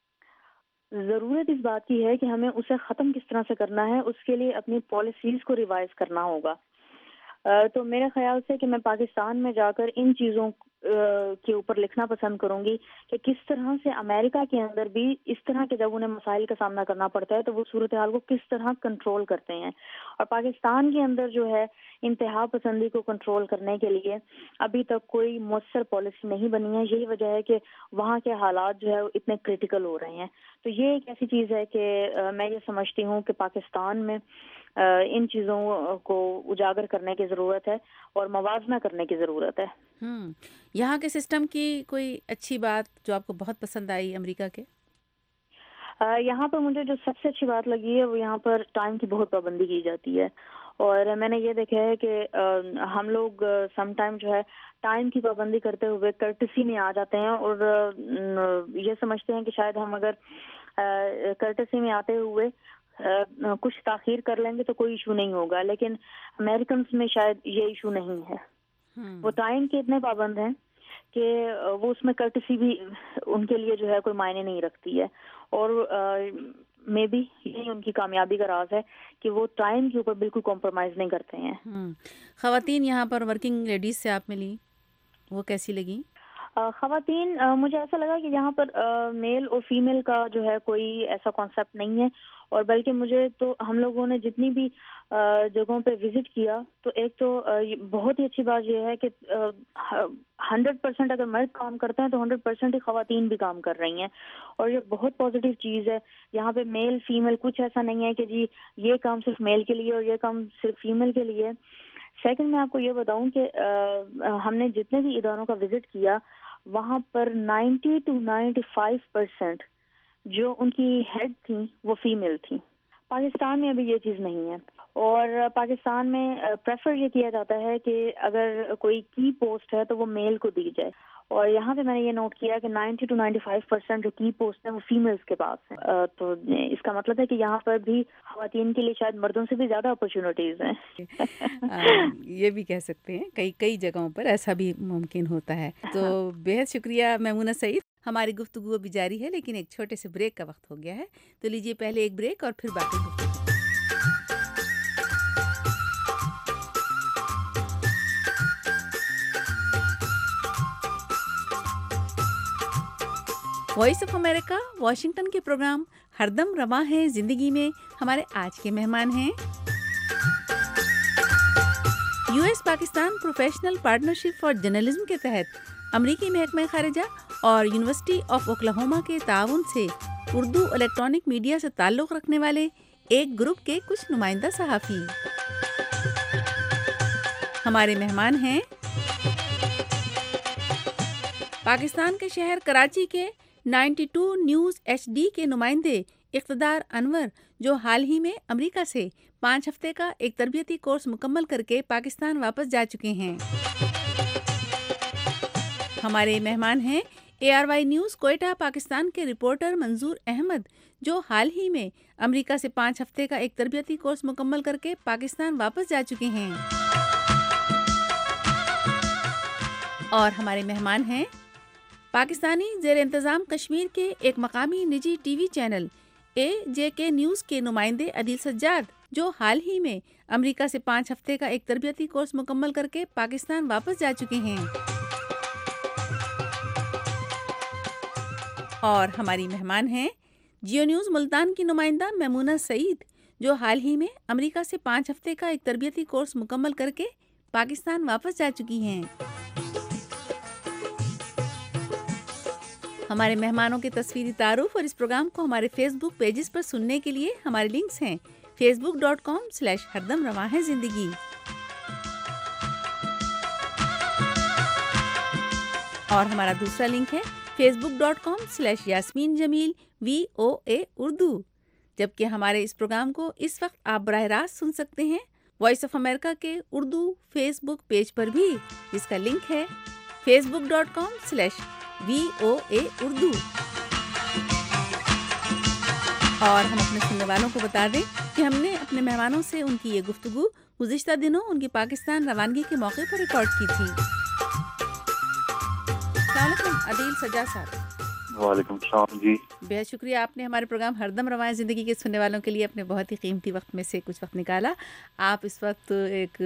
ضرورت اس بات کی ہے کہ ہمیں اسے ختم کس طرح سے کرنا ہے, اس کے لیے اپنی پالیسیز کو ریوائز کرنا ہوگا. تو میرے خیال سے کہ میں پاکستان میں جا کر ان چیزوں کے اوپر لکھنا پسند کروں گی کہ کس طرح سے امریکہ کے اندر بھی اس طرح کے جب انہیں مسائل کا سامنا کرنا پڑتا ہے تو وہ صورتحال کو کس طرح کنٹرول کرتے ہیں. اور پاکستان کے اندر جو ہے انتہا پسندی کو کنٹرول کرنے کے لیے ابھی تک کوئی مؤثر پالیسی نہیں بنی ہے. یہی وجہ ہے کہ وہاں کے حالات جو ہے اتنے کریٹیکل ہو رہے ہیں. تو یہ ایک ایسی چیز ہے کہ میں یہ سمجھتی ہوں کہ پاکستان میں ان چیزوں کو اجاگر کرنے کی ضرورت ہے اور موازنہ کرنے کی ضرورت ہے. یہاں کے سسٹم کی کوئی اچھی بات جو آپ کو بہت پسند آئی امریکہ کے؟ یہاں پر مجھے جو سب سے اچھی بات لگی ہے وہ یہاں پر ٹائم کی بہت پابندی کی جاتی ہے. اور میں نے یہ دیکھا ہے کہ ہم لوگ سم ٹائم جو ہے ٹائم کی پابندی کرتے ہوئے کرٹسی میں آ جاتے ہیں اور یہ سمجھتے ہیں کہ شاید ہم اگر کرٹسی میں آتے ہوئے کچھ تاخیر کر لیں گے تو کوئی ایشو نہیں ہوگا, لیکن امریکنز میں شاید یہ ایشو نہیں ہے. وہ ٹائم کے اتنے پابند ہیں کہ وہ اس میں کرٹسی بھی ان کے لیے جو ہے کوئی معنی نہیں رکھتی ہے. اور مے بی یہی ان کی کامیابی کا راز ہے کہ وہ ٹائم کے اوپر بالکل کمپرومائز نہیں کرتے ہیں. خواتین یہاں پر ورکنگ لیڈیز سے آپ ملی, وہ کیسی لگیں؟ خواتین, مجھے ایسا لگا کہ یہاں پر میل اور فیمیل کا جو ہے کوئی ایسا کانسیپٹ نہیں ہے, اور بلکہ مجھے تو ہم لوگوں نے جتنی بھی جگہوں پہ وزٹ کیا تو ایک تو بہت ہی اچھی بات یہ ہے کہ 100% اگر مرد کام کرتے ہیں تو 100% ہی خواتین بھی کام کر رہی ہیں, اور یہ بہت پازیٹیو چیز ہے. یہاں پہ میل فیمیل کچھ ایسا نہیں ہے کہ جی یہ کام صرف میل کے لیے اور یہ کام صرف فیمیل کے لیے. سیکنڈ, میں آپ کو یہ بتاؤں کہ ہم نے جتنے بھی اداروں کا وزٹ کیا وہاں پر 90 to 95% جو ان کی ہیڈ تھیں وہ فیمیل تھیں. پاکستان میں ابھی یہ چیز نہیں ہے, اور پاکستان میں پریفر یہ کیا جاتا ہے کہ اگر کوئی کی پوسٹ ہے تو وہ میل کو دی جائے، اور یہاں پہ میں نے یہ نوٹ کیا کہ 90 to 95% جو کی پوسٹ ہیں وہ فیمیلز کے پاس ہیں، تو اس کا مطلب ہے کہ یہاں پر بھی خواتین کے لیے شاید مردوں سے بھی زیادہ اپرچونیٹیز ہیں۔ یہ بھی کہہ سکتے ہیں کئی جگہوں پر ایسا بھی ممکن ہوتا ہے۔ تو بہت شکریہ میمونہ سعید۔ ہماری گفتگو ابھی جاری ہے لیکن ایک چھوٹے سے بریک کا وقت ہو گیا ہے، تو لیجیے پہلے ایک بریک اور پھر باقی گفتگو۔ وائس آف امریکہ واشنگٹن کے پروگرام ہر دم رواں ہے زندگی میں ہمارے آج کے مہمان ہیں U S Pakistan professional partnership for journalism کے تحت امریکی محکمہ خارجہ اور یونیورسٹی آف اوکلاہوما کے تعاون سے اردو الیکٹرانک میڈیا سے تعلق رکھنے والے ایک گروپ کے کچھ نمائندہ صحافی۔ ہمارے مہمان ہیں پاکستان کے شہر کراچی کے 92 نیوز ایچ ڈی کے نمائندے اقتدار انور، جو حال ہی میں امریکہ سے 5 ہفتے کا ایک تربیتی کورس مکمل کر کے پاکستان واپس جا چکے ہیں۔ ہمارے مہمان ہیں ARY نیوز کوئٹہ پاکستان کے رپورٹر منظور احمد، جو حال ہی میں امریکہ سے 5 ہفتے کا ایک تربیتی کورس مکمل کر کے پاکستان واپس جا چکے ہیں۔ اور ہمارے مہمان ہیں پاکستانی زیر انتظام کشمیر کے ایک مقامی نجی T V channel AJK news کے نمائندے عدیل سجاد، جو حال ہی میں امریکہ سے 5 ہفتے کا ایک تربیتی کورس مکمل کر کے پاکستان واپس جا چکے ہیں۔ اور ہماری مہمان ہیں جیو نیوز ملتان کی نمائندہ میمونہ سعید، جو حال ہی میں امریکہ سے 5 ہفتے کا ایک تربیتی کورس مکمل کر کے پاکستان واپس جا چکی ہیں۔ ہمارے مہمانوں کے تصویری تعارف اور اس پروگرام کو ہمارے فیس بک پیجز پر سننے کے لیے ہمارے لنکس ہیں facebook.com/ہردم رواں ہے زندگی، اور ہمارا دوسرا لنک ہے facebook.com/یاسمین جمیل VOA اردو، جبکہ ہمارے اس پروگرام کو اس وقت آپ براہ راست سن سکتے ہیں وائس آف امریکہ کے اردو فیس بک پیج پر بھی، جس کا لنک ہے facebook.com/VOA اردو۔ اور ہم اپنے سننے والوں کو بتا دیں کہ ہم نے اپنے مہمانوں سے ان کی یہ گفتگو گزشتہ دنوں ان کی پاکستان روانگی کے موقع پر ریکارڈ کی تھی۔ السلام علیکم عدیل سجاد صاحب۔ وعلیکم السلام جی۔ بہت شکریہ، آپ نے ہمارے پروگرام ہردم رواں زندگی کے سننے والوں کے لیے اپنے بہت ہی قیمتی وقت میں سے کچھ وقت نکالا۔ آپ اس وقت ایک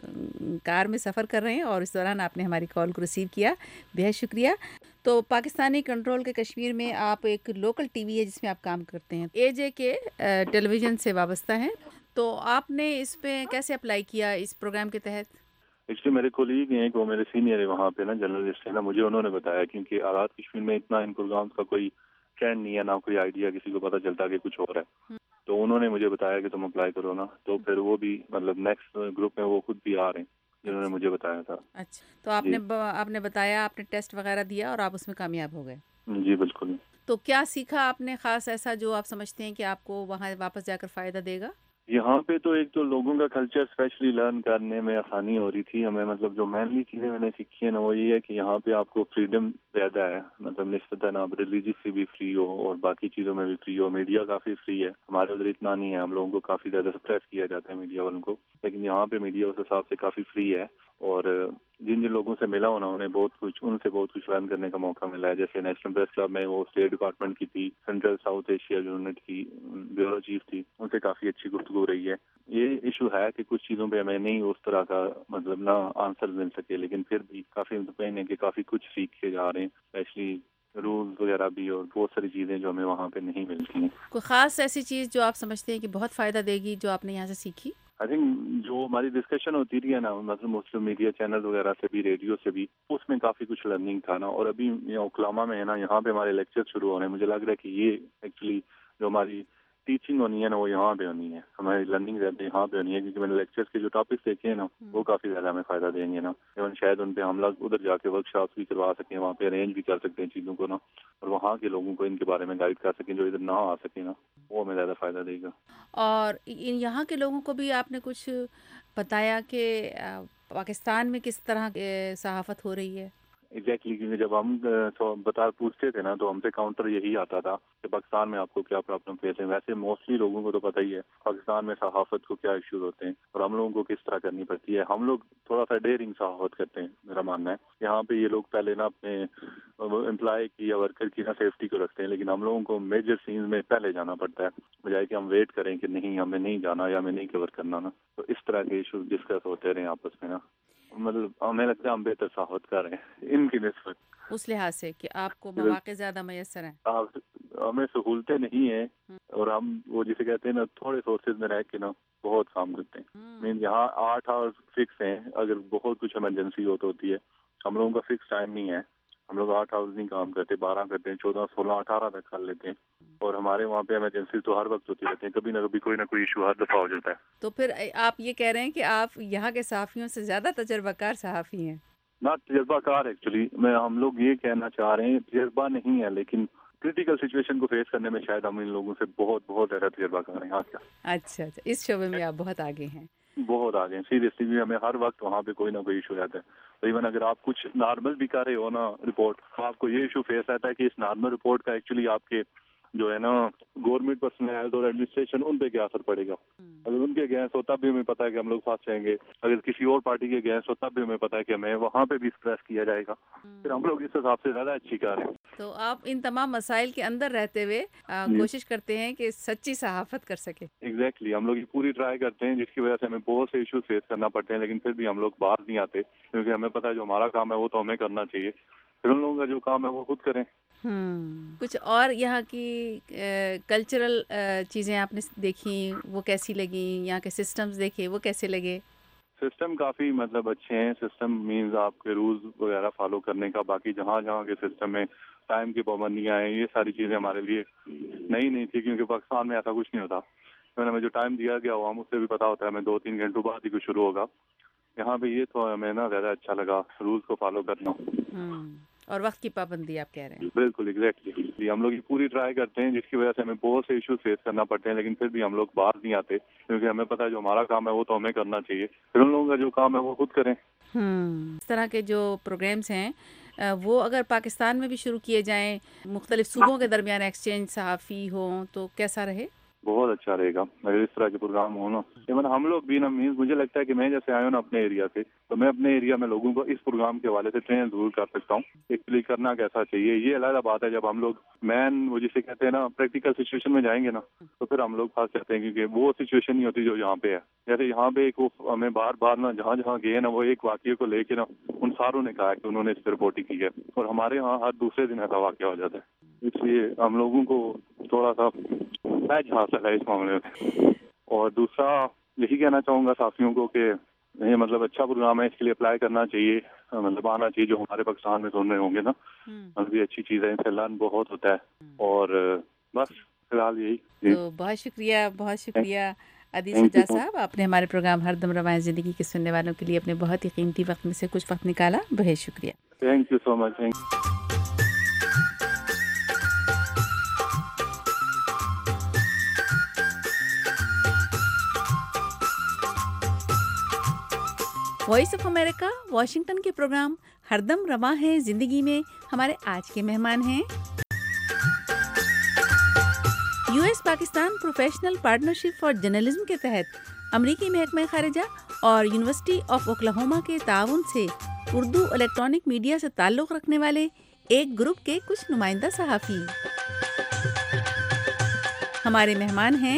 کار میں سفر کر رہے ہیں اور اس دوران آپ نے ہماری کال کو ریسیو کیا، بہت شکریہ۔ تو پاکستانی کنٹرول کے کشمیر میں آپ ایک لوکل ٹی وی ہے جس میں آپ کام کرتے ہیں، AJK ٹیلی ویژن سے وابستہ ہیں، تو آپ نے اس پہ کیسے اپلائی کیا اس پروگرام کے تحت؟ ایکچولی میرے کولیگ ہیں کہ وہ میرے سینئر ہے وہاں پہ نا، جرنلسٹ ہے نا، مجھے انہوں نے بتایا، کیونکہ آزاد کشمیر میں اتنا ان پروگرامز کا کوئی ٹرینڈ نہیں ہے، نہ کوئی آئیڈیا کسی کو پتہ چلتا کہ کچھ اور ہے، تو انہوں نے مجھے بتایا کہ تم اپلائی کرو نا، تو پھر وہ بھی مطلب نیکسٹ گروپ میں وہ خود بھی آ رہے ہیں جنہوں نے مجھے بتایا تھا۔ اچھا، تو آپ نے بتایا، آپ نے ٹیسٹ وغیرہ دیا اور آپ اس میں کامیاب ہو گئے؟ جی بالکل۔ تو کیا سیکھا آپ نے خاص ایسا جو آپ سمجھتے ہیں کہ آپ کو وہاں واپس جا کر فائدہ دے گا؟ یہاں پہ تو ایک تو لوگوں کا کلچر اسپیشلی لرن کرنے میں آسانی ہو رہی تھی ہمیں، مطلب جو مینلی چیزیں میں نے سیکھی ہیں نا وہ یہ ہے کہ یہاں پہ آپ کو فریڈم زیادہ ہے، مطلب نسبتاً آپ ریلیجیس سے بھی فری ہو اور باقی چیزوں میں بھی فری ہو، میڈیا کافی فری ہے، ہمارے ادھر اتنا نہیں ہے، ہم لوگوں کو کافی زیادہ سپریس کیا جاتا ہے میڈیا والوں کو، لیکن یہاں پہ میڈیا اس حساب سے کافی فری ہے، اور جن لوگوں سے ملا انہوں نے ان سے بہت کچھ لرن کرنے کا موقع ملا ہے، جیسے نیشنل پریس کلب میں وہ اسٹیٹ ڈپارٹمنٹ کی تھی، سینٹرل ساؤتھ ایشیا یونٹ کی بیورو چیف تھی، ان سے کافی اچھی گفتگو رہی ہے۔ یہ ایشو ہے کہ کچھ چیزوں پہ ہمیں نہیں اس طرح کا مطلب نہ آنسر مل سکے، لیکن پھر بھی کافی مطمئن ہے کہ کافی کچھ سیکھ کے جا رہے ہیں، اسپیشلی رولز وغیرہ بھی اور بہت ساری چیزیں جو ہمیں وہاں پہ نہیں ملتی ہیں۔ کوئی خاص ایسی چیز جو آپ سمجھتے ہیں کہ بہت فائدہ دے گی جو آپ نے یہاں سے سیکھی؟ آئی تھنک جو ہماری ڈسکشن ہوتی رہی ہے نا، مطلب مسلم میڈیا چینل وغیرہ سے بھی، ریڈیو سے بھی، اس میں کافی کچھ لرننگ تھا نا، اور ابھی اوکلاہوما میں ہے نا، یہاں پہ ہمارے لیکچر شروع ہو رہے ہیں، مجھے لگ رہا ہے کہ یہ ایکچولی جو ہماری ٹیچنگ ہونی ہے نا وہ یہاں پہ ہونی ہے، ہماری لرننگ زیادہ یہاں پہ ہونی ہے، کیونکہ میں نے لیکچرز کے جو ٹاپکس دیکھے ہیں نا وہ کافی زیادہ ہمیں فائدہ دیں گے نا، ایون شاید ان پہ ہم لوگ ادھر جا کے ورک شاپس بھی کروا سکیں، وہاں پہ ارینج بھی کر سکتے ہیں چیزوں کو نا، اور وہاں کے لوگوں کو ان کے بارے میں گائیڈ کر سکیں جو ادھر نہ آ سکیں نا، وہ ہمیں زیادہ فائدہ دے گا. اور یہاں کے لوگوں کو بھی آپ نے کچھ بتایا کہ پاکستان میں کس طرح صحافت ہو رہی ہے؟ ایگزیکٹلی، کیونکہ جب ہم پوچھتے تھے نا تو ہم سے کاؤنٹر یہی آتا تھا کہ پاکستان میں آپ کو کیا پرابلم فیس ہے. ویسے موسٹلی لوگوں کو تو پتہ ہی ہے پاکستان میں صحافت کو کیا ایشوز ہوتے ہیں اور ہم لوگوں کو کس طرح کرنی پڑتی ہے. ہم لوگ تھوڑا سا ڈیرنگ صحافت کرتے ہیں، میرا ماننا ہے. یہاں پہ یہ لوگ پہلے نا اپنے امپلائی کی یا ورکر کی نا سیفٹی کو رکھتے ہیں، لیکن ہم لوگوں کو میجر سینز میں پہلے جانا پڑتا ہے بجائے کہ ہم ویٹ کریں کہ نہیں ہمیں نہیں جانا یا ہمیں نہیں کور کرنا نا. تو اس طرح کے ایشوز ڈسکس ہوتے رہے آپس میں نا. مطلب ہمیں لگتا ہے ہم بہتر صحافت کر رہے ہیں ان کی نسبت، اس لحاظ سے کہ آپ کو مواقع زیادہ میسر ہیں. ہمیں سہولتیں نہیں ہیں اور ہم وہ جسے کہتے ہیں نا تھوڑے سورسز میں رہ کے نا بہت کام کرتے ہیں. مین یہاں 8 آورس فکس ہیں، اگر بہت کچھ ایمرجنسی ہوتی ہے. ہم لوگوں کا فکس ٹائم نہیں ہے، ہم لوگ 8 آورس نہیں کام کرتے، 12 کرتے ہیں، 14 16 18 تک کر لیتے ہیں. اور ہمارے وہاں پہ ایمرجنسی تو ہر وقت ہوتی رہتی ہیں، کبھی نہ کبھی کوئی نہ کوئی ایشو ہر دفعہ ہو جاتا ہے. تو پھر آپ یہ کہہ رہے ہیں کہ آپ یہاں کے صحافیوں سے زیادہ تجربہ کار صحافی ہیں؟ نہ تجربہ کار ایکچولی ہم لوگ یہ کہنا چاہ رہے ہیں تجربہ نہیں ہے، لیکن کریٹیکل سچویشن کو فیس کرنے میں شاید ہم ان لوگوں سے بہت بہت زیادہ تجربہ کر رہے ہیں. ہاں کیا اچھا، اس شعبے میں آپ بہت آگے ہیں. بہت آگے ہیں سیریسلی بھی. ہمیں ہر وقت وہاں پہ کوئی نہ کوئی ایشو رہتا ہے. ایون اگر آپ کچھ نارمل بھی کر رہے ہو نا رپورٹ، تو آپ کو یہ ایشو فیس رہتا ہے کہ اس نارمل رپورٹ کا ایکچولی آپ کے جو ہے نا گورنمنٹ پرسنل اور ایڈمنسٹریشن ان پہ کیا اثر پڑے گا. اگر ان کے اگینسٹ ہو تب بھی ہمیں پتہ ہے کہ ہم لوگ پھنس جائیں گے، اگر کسی اور پارٹی کے اگینسٹ ہو تب بھی ہمیں پتہ ہے کہ ہمیں وہاں پہ بھی ایکسپریس کیا جائے گا. پھر ہم لوگ اس حساب سے زیادہ اچھی کر رہے ہیں. تو آپ ان تمام مسائل کے اندر رہتے ہوئے کوشش کرتے ہیں کہ سچی صحافت کر سکے. ایگزیکٹلی، ہم لوگ یہ پوری ٹرائی کرتے ہیں جس کی وجہ سے ہمیں بہت سے ایشوز فیس کرنا پڑتے ہیں، لیکن پھر بھی ہم لوگ باہر نہیں آتے کیونکہ ہمیں پتہ ہے جو ہمارا کام ہے وہ تو ہمیں کرنا چاہیے. پھر ان لوگوں کا جو کام ہے وہ خود کریں. کچھ اور یہاں کی کلچرل چیزیں آپ نے دیکھی، وہ کیسی لگیں؟ یہاں کے سسٹمز دیکھے، وہ کیسے لگے؟ سسٹم کافی مطلب اچھے ہیں. سسٹم مینز آپ کے رولز وغیرہ فالو کرنے کا. باقی جہاں کے سسٹم میں ٹائم کی پابندیاں ہیں، یہ ساری چیزیں ہمارے لیے نہیں تھی کیونکہ پاکستان میں ایسا کچھ نہیں ہوتا. ہمیں جو ٹائم دیا گیا ہوا ہم اس سے بھی پتا ہوتا ہے ہمیں 2-3 گھنٹوں بعد ہی کچھ شروع ہوگا. یہاں پہ یہ تو ہمیں نا زیادہ اچھا لگا رولز کو فالو کرنا. اور وقت کی پابندی آپ کہہ رہے ہیں. بالکل ایگزیکٹلی. ہم لوگ یہ پوری ٹرائی کرتے ہیں جس کی وجہ سے ہمیں بہت سے ایشوز فیس کرنا پڑتے ہیں، لیکن پھر بھی ہم لوگ باہر نہیں آتے کیونکہ ہمیں پتہ ہے جو ہمارا کام ہے وہ تو ہمیں کرنا چاہیے. پھر ان لوگوں کا جو کام ہے وہ خود کریں. اس طرح کے جو پروگرامز ہیں وہ اگر پاکستان میں بھی شروع کیے جائیں، مختلف صوبوں کے درمیان ایکسچینج صحافی ہوں تو کیسا رہے؟ بہت اچھا رہے گا اگر اس طرح کے پروگرام ہو نا. ایون ہم لوگ بھی نا مینز مجھے لگتا ہے کہ میں جیسے آیا ہوں نا اپنے ایریا سے، تو میں اپنے ایریا میں لوگوں کو اس پروگرام کے حوالے سے ٹرین ضرور کر سکتا ہوں ایکچولی کرنا کیسا چاہیے. یہ علیحدہ بات ہے جب ہم لوگ وہ جسے کہتے ہیں نا پریکٹیکل سچویشن میں جائیں گے نا تو پھر ہم لوگ پھنس جاتے ہیں کیونکہ وہ سچویشن نہیں ہوتی جو یہاں پہ ہے. جیسے یہاں پہ ایک ہمیں بار نا جہاں گئے نا وہ ایک واقعے کو لے کے نا ان ساروں نے کہا کہ انہوں نے اس پہ رپورٹنگ کی ہے، اور ہمارے یہاں ہر دوسرے دن ایسا واقعہ ہو جاتا ہے. اس لیے ہم لوگوں کو تھوڑا سا پیچ حاصل ہے اس معاملے میں. اور دوسرا یہی کہنا چاہوں گا صحافیوں کو کہ یہ مطلب اچھا پروگرام ہے، اس کے لیے اپلائی کرنا چاہیے، مطلب آنا چاہیے. جو ہمارے پاکستان میں سن رہے ہوں گے نا مطلب یہ اچھی چیز ہے، ان سے لرن بہت ہوتا ہے. اور بس فی الحال یہی. تو بہت شکریہ عدیل سجاد صاحب، آپ نے ہمارے پروگرام ہر دم رواں زندگی کے سننے والوں کے لیے اپنے بہت ہی قیمتی وقت میں سے کچھ وقت نکالا. بہت شکریہ. Thank you so much. Voice of America Washington کے پروگرام ہر دم رواں ہے زندگی میں ہمارے آج کے مہمان ہیں US Pakistan professional partnership for journalism کے تحت امریکی محکمہ خارجہ اور یونیورسٹی آف اوکلاہوما کے تعاون سے اردو الیکٹرانک میڈیا سے تعلق رکھنے والے ایک گروپ کے کچھ نمائندہ صحافی. ہمارے مہمان ہیں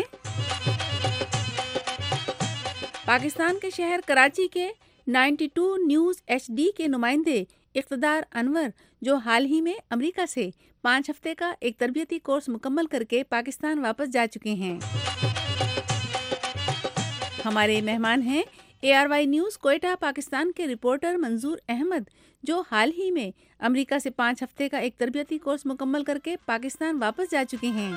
پاکستان کے شہر کراچی کے 92 نیوز HD کے نمائندے اقتدار انور، جو حال ہی میں امریکہ سے 5 ہفتے کا ایک تربیتی کورس مکمل کر کے پاکستان واپس جا چکے ہیں. ہمارے مہمان ہیں ARY نیوز کوئٹہ پاکستان کے رپورٹر منظور احمد، جو حال ہی میں امریکہ سے 5 ہفتے کا ایک تربیتی کورس مکمل کر کے پاکستان واپس جا چکے ہیں.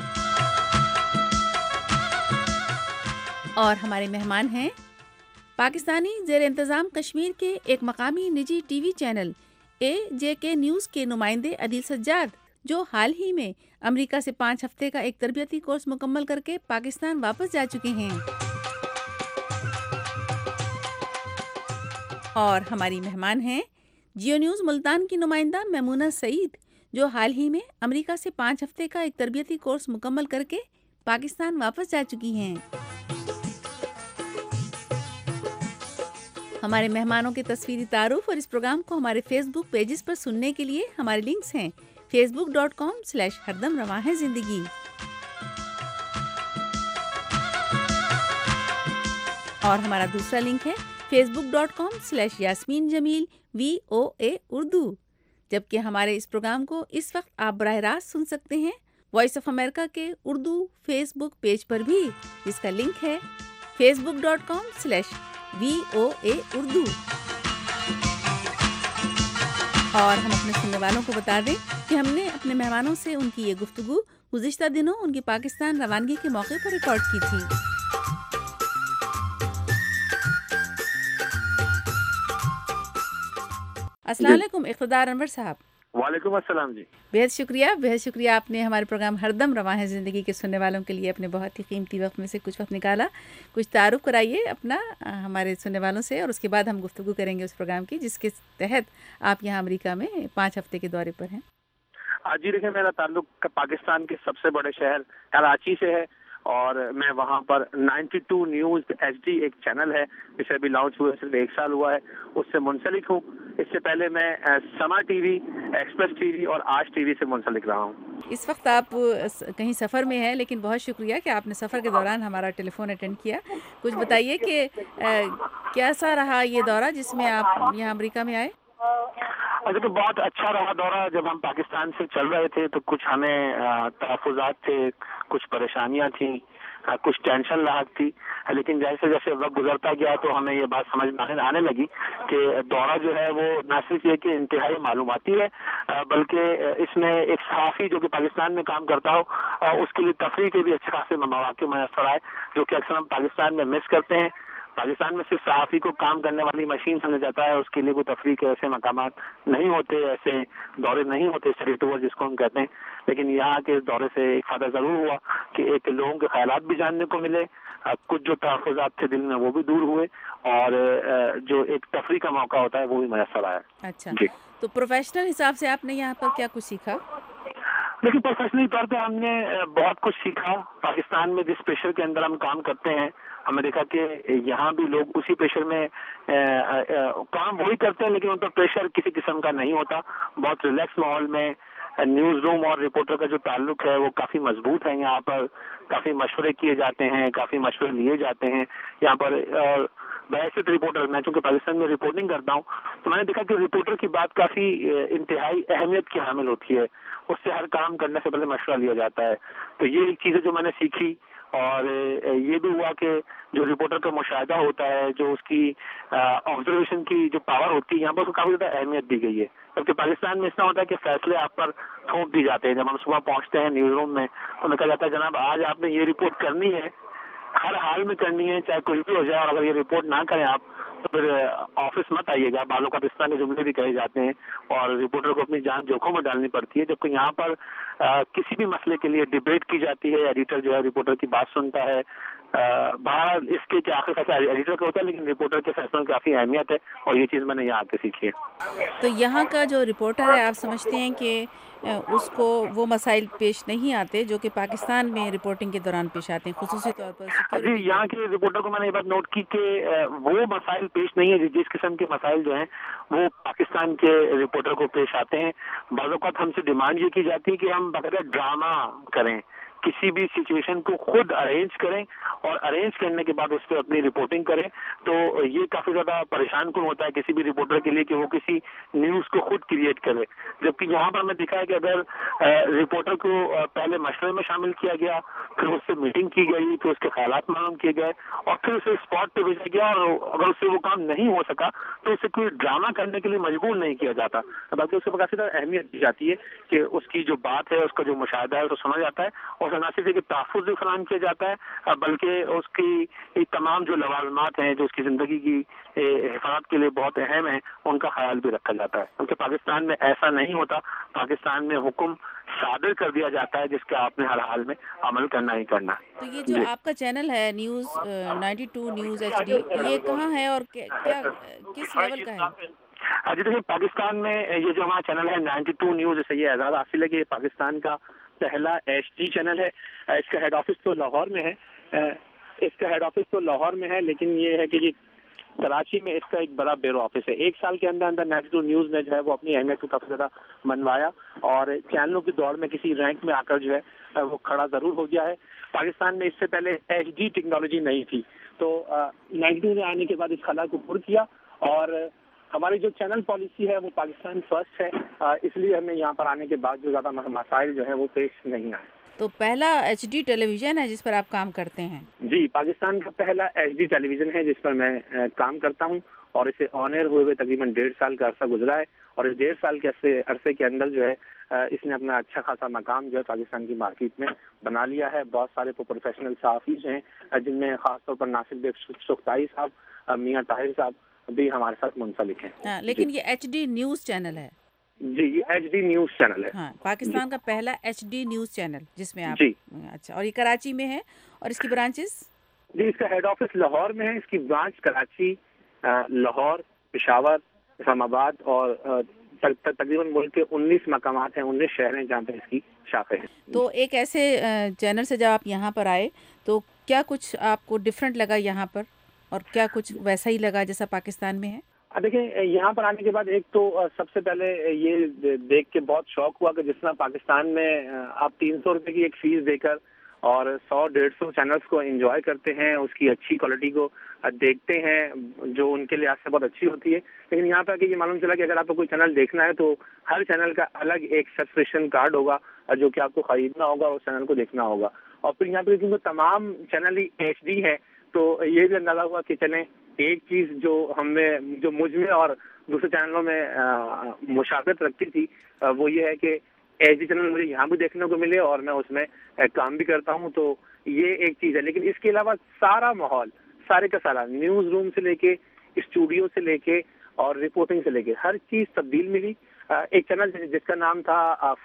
اور ہمارے مہمان ہیں پاکستانی زیر انتظام کشمیر کے ایک مقامی نجی TV چینل AJK نیوز کے نمائندے عدیل سجاد، جو حال ہی میں امریکہ سے 5 ہفتے کا ایک تربیتی کورس مکمل کر کے پاکستان واپس جا چکے ہیں۔ اور ہماری مہمان ہیں جیو نیوز ملتان کی نمائندہ میمونہ سعید، جو حال ہی میں امریکہ سے 5 ہفتے کا ایک تربیتی کورس مکمل کر کے پاکستان واپس جا چکی ہیں۔ ہمارے مہمانوں کے تصویری تعارف اور اس پروگرام کو ہمارے فیس بک پیجز پر سننے کے لیے ہمارے لنکس ہیں facebook.com/ہردم رواں ہے زندگی، اور ہمارا دوسرا لنک ہے facebook.com/یاسمین جمیل VOA اردو، جبکہ ہمارے اس پروگرام کو اس وقت آپ براہ راست سن سکتے ہیں وائس آف امریکہ کے اردو فیس بک پیج پر بھی، جس کا لنک ہے facebook.com/VOA اردو۔ اور ہم اپنے سننے والوں کو بتا دیں کہ ہم نے اپنے مہمانوں سے ان کی یہ گفتگو گزشتہ دنوں ان کی پاکستان روانگی کے موقع پر ریکارڈ کی تھی۔ السلام علیکم اقتدار انور صاحب۔ وعلیکم السلام جی۔ بہت شکریہ آپ نے ہمارے پروگرام ہردم رواں ہے زندگی کے سننے والوں کے لیے اپنے بہت ہی قیمتی وقت میں سے کچھ وقت نکالا۔ کچھ تعارف کرائیے اپنا ہمارے سننے والوں سے، اور اس کے بعد ہم گفتگو کریں گے اس پروگرام کی، جس کے تحت آپ یہاں امریکہ میں 5 ہفتے کے دورے پر ہیں۔ جی دیکھیں، میرا تعلق پاکستان کے سب سے بڑے شہر کراچی سے ہے، اور میں وہاں پر 92 نیوز HD ایک چینل ہے جسے ابھی لانچ ہوئے صرف 1 سال ہوا ہے، اس سے منسلک ہوں۔ اس سے پہلے میں Samaa T V, Express T V اور آج ٹی وی سے منسلک رہا ہوں۔ اس وقت آپ کہیں سفر میں ہیں، لیکن بہت شکریہ کہ آپ نے سفر کے دوران ہمارا ٹیلی فون اٹینڈ کیا۔ کچھ بتائیے کہ کیسا رہا یہ دورہ جس میں آپ یہاں امریکہ میں آئے؟ تو بہت اچھا رہا دورہ۔ جب ہم پاکستان سے چل رہے تھے تو کچھ ہمیں تحفظات تھے، کچھ پریشانیاں تھیں، کچھ ٹینشن لاحق تھی، لیکن جیسے جیسے وقت گزرتا گیا تو ہمیں یہ بات سمجھ میں آنے لگی کہ دورہ جو ہے وہ نہ صرف یہ کہ انتہائی معلوماتی ہے، بلکہ اس میں ایک صحافی جو کہ پاکستان میں کام کرتا ہو اس کے لیے تفریح کے بھی اچھے خاصے مواقع میسر آئے، جو کہ اکثر ہم پاکستان میں مس کرتے ہیں۔ پاکستان میں صرف صحافی کو کام کرنے والی مشین سمجھا جاتا ہے، اس کے لیے کوئی تفریح کے ایسے مقامات نہیں ہوتے، ایسے دورے نہیں ہوتے، اسٹڈی ٹور جس کو ہم کہتے ہیں۔ لیکن یہاں کے دورے سے ایک فائدہ ضرور ہوا کہ ایک لوگوں کے خیالات بھی جاننے کو ملے، کچھ جو تحفظات تھے دل میں وہ بھی دور ہوئے، اور جو ایک تفریح کا موقع ہوتا ہے وہ بھی میسر آیا۔ اچھا جی، تو پروفیشنل حساب سے آپ نے یہاں پر کیا کچھ سیکھا؟ لیکن پروفیشنل طور پہ ہم نے بہت کچھ سیکھا۔ پاکستان میں جس پیشے کے اندر ہم کام کرتے ہیں، ہم نے دیکھا کہ یہاں بھی لوگ اسی پیشے میں کام وہی کرتے ہیں، لیکن ان پر پریشر کسی قسم کا نہیں ہوتا۔ بہت ریلیکس ماحول میں نیوز روم اور رپورٹر کا جو تعلق ہے وہ کافی مضبوط ہے۔ یہاں پر کافی مشورے کیے جاتے ہیں، کافی مشورے لیے جاتے ہیں یہاں پر۔ بحیثیت رپورٹر، میں چونکہ پاکستان میں رپورٹنگ کرتا ہوں تو میں نے دیکھا کہ رپورٹر کی بات کافی انتہائی اہمیت کی حامل ہوتی ہے، اس سے ہر کام کرنے سے پہلے مشورہ لیا جاتا ہے۔ تو یہ ایک چیز ہے جو میں نے سیکھی، اور یہ بھی ہوا کہ جو رپورٹر کا مشاہدہ ہوتا ہے، جو اس کی آبزرویشن کی جو پاور ہوتی ہے، یہاں پر اس کو کافی زیادہ اہمیت دی گئی ہے۔ جبکہ پاکستان میں اس طرح ہوتا ہے کہ فیصلے آپ پر تھوپ دی جاتے ہیں۔ جب ہم صبح پہنچتے ہیں نیوز روم میں تو ہمیں کہا جاتا ہے جناب آج آپ نے یہ رپورٹ کرنی ہے، ہر حال میں کرنی ہے، چاہے کچھ بھی ہو جائے، اور اگر یہ رپورٹ نہ کریں آپ تو پھر آفس مت آئیے گا۔ بعض اوقات اس طرح کے جملے بھی کہے جاتے ہیں، اور رپورٹر کو اپنی جان جوکھم میں ڈالنی پڑتی ہے۔ جبکہ یہاں پر کسی بھی مسئلے کے لیے ڈیبیٹ کی جاتی ہے، ایڈیٹر جو ہے رپورٹر کی بات سنتا ہے۔ بہرحال اس کے کہ آخر فیصلہ ایڈیٹر کا ہوتا ہے، لیکن رپورٹر کے فیصلوں کی کافی اہمیت ہے، اور یہ چیز میں نے یہاں آ کے سیکھی ہے۔ تو یہاں کا جو رپورٹر ہے، آپ سمجھتے ہیں کہ اس کو وہ مسائل پیش نہیں آتے جو کہ پاکستان میں رپورٹنگ کے دوران پیش آتے ہیں، خصوصی طور پر؟ جی، یہاں کے رپورٹر کو میں نے یہ بات نوٹ کی کہ وہ مسائل پیش نہیں ہے جس قسم کے مسائل جو ہیں وہ پاکستان کے رپورٹر کو پیش آتے ہیں۔ بعض اوقات ہم سے ڈیمانڈ یہ کی جاتی ہے کہ ہم باقاعدہ ڈرامہ کریں، کسی بھی سچویشن کو خود ارینج کریں، اور ارینج کرنے کے بعد اس پہ اپنی رپورٹنگ کریں۔ تو یہ کافی زیادہ پریشان کن ہوتا ہے کسی بھی رپورٹر کے لیے کہ وہ کسی نیوز کو خود کریٹ کرے۔ جبکہ یہاں پر ہم نے دیکھا ہے کہ اگر رپورٹر کو پہلے مشورے میں شامل کیا گیا، پھر اس سے میٹنگ کی گئی، پھر اس کے خیالات معلوم کیے گئے، اور پھر اسے اسپاٹ پہ بھیجا گیا، اور اگر اس سے وہ کام نہیں ہو سکا تو اسے کوئی ڈرامہ کرنے کے لیے مجبور نہیں کیا جاتا، بلکہ اس کو کافی زیادہ اہمیت دی جاتی ہے کہ اس کی جو بات ہے، اس کا جو مشاہدہ ہے، اس کو سنا جاتا ہے، اور نہ صرف کہ تحفظ بھی فراہم کیا جاتا ہے، بلکہ اس کی تمام جو لوازمات ہیں جو اس کی زندگی کی حفاظت کے لیے بہت اہم ہیں، ان کا خیال بھی رکھا جاتا ہے۔ کیونکہ پاکستان میں ایسا نہیں ہوتا۔ پاکستان میں حکم صادر کر دیا جاتا ہے جس کا آپ نے ہر حال میں عمل کرنا ہی کرنا. تو یہ جو آپ کا چینل ہے نیوز 92 نیوز HD، یہ کہاں ہے اور کیا کس لیول کا ہے؟ جی دیکھیے، پاکستان میں یہ جو ہمارا چینل ہے 92 نیوز، جیسے یہ اعزاز حاصل ہے کہ یہ پاکستان کا پہلا HD چینل ہے. اس کا ہیڈ آفس تو لاہور میں ہے، لیکن یہ ہے کہ یہ کراچی میں اس کا ایک بڑا بیورو آفس ہے. 1 سال کے اندر 92 نیوز نے جو ہے وہ اپنی اہمیت کو کافی زیادہ منوایا اور چینلوں کی دوڑ میں کسی رینک میں آ کر جو ہے وہ کھڑا ضرور ہو گیا ہے. پاکستان میں اس سے پہلے HD ٹیکنالوجی نہیں تھی، تو 92 نے آنے کے بعد اس خلا کو پر کیا، اور ہماری جو چینل پالیسی ہے وہ پاکستان فرسٹ ہے. اس لیے ہمیں یہاں پر آنے کے بعد جو زیادہ مسائل جو ہیں وہ پیش نہیں آئے. تو پہلا HD ٹیلی ویژن ہے جس پر آپ کام کرتے ہیں؟ جی، پاکستان کا پہلا HD ٹیلی ویژن ہے جس پر میں کام کرتا ہوں، اور اسے آن ایئر ہوئے تقریباً 1.5 سال کا عرصہ گزرا ہے، اور اس 1.5 سال کے عرصے کے اندر جو ہے اس نے اپنا اچھا خاصا مقام جو ہے پاکستان کی مارکیٹ میں بنا لیا ہے. بہت سارے پروفیشنل صحافی ہیں جن میں خاص طور پر ناصر بیگ سختائی صاحب، میاں طاہر صاحب بھی ہمارے ساتھ منسلک ہیں. لیکن یہ HD نیوز چینل ہے؟ جی، یہ HD نیوز چینل ہے. ہاں، پاکستان کا پہلا HD نیوز چینل جس میں آپ. جی اچھا، اور یہ کراچی میں ہے، اور اس کی برانچز؟ جی، اس کا ہیڈ آفس لاہور میں ہے، اس کی برانچ کراچی، لاہور، پشاور، اسلام آباد اور تقریباً ملک کے 19 مقامات ہیں، 19 شہر ہیں جہاں پہ اس کی شاخیں ہیں. تو ایک ایسے چینل سے جب آپ یہاں پر آئے تو کیا کچھ آپ کو ڈفرینٹ لگا یہاں پر، اور کیا کچھ ویسا ہی لگا جیسا پاکستان میں ہے؟ دیکھیں، یہاں پر آنے کے بعد ایک تو سب سے پہلے یہ دیکھ کے بہت شوق ہوا کہ جس طرح پاکستان میں آپ 300 روپے کی ایک فیس دے کر اور 100-150 چینلز کو انجوائے کرتے ہیں، اس کی اچھی کوالٹی کو دیکھتے ہیں جو ان کے لحاظ سے بہت اچھی ہوتی ہے. لیکن یہاں پہ یہ معلوم چلا کہ اگر آپ کو کوئی چینل دیکھنا ہے تو ہر چینل کا الگ ایک سبسکرپشن کارڈ ہوگا جو کہ آپ کو خریدنا ہوگا اور اس چینل کو دیکھنا ہوگا. اور پھر یہاں پہ کیونکہ تمام چینل ہی HD ہے تو یہ بھی اندازہ ہوا کہ چلیں ایک چیز جو مجھ میں اور دوسرے چینلوں میں مشابہت رکھتی تھی وہ یہ ہے کہ HD چینل مجھے یہاں بھی دیکھنے کو ملے اور میں اس میں کام بھی کرتا ہوں، تو یہ ایک چیز ہے. لیکن اس کے علاوہ سارا ماحول، سارے کا سارا، نیوز روم سے لے کے اسٹوڈیو سے لے کے اور رپورٹنگ سے لے کے ہر چیز تبدیل ملی. ایک چینل جس کا نام تھا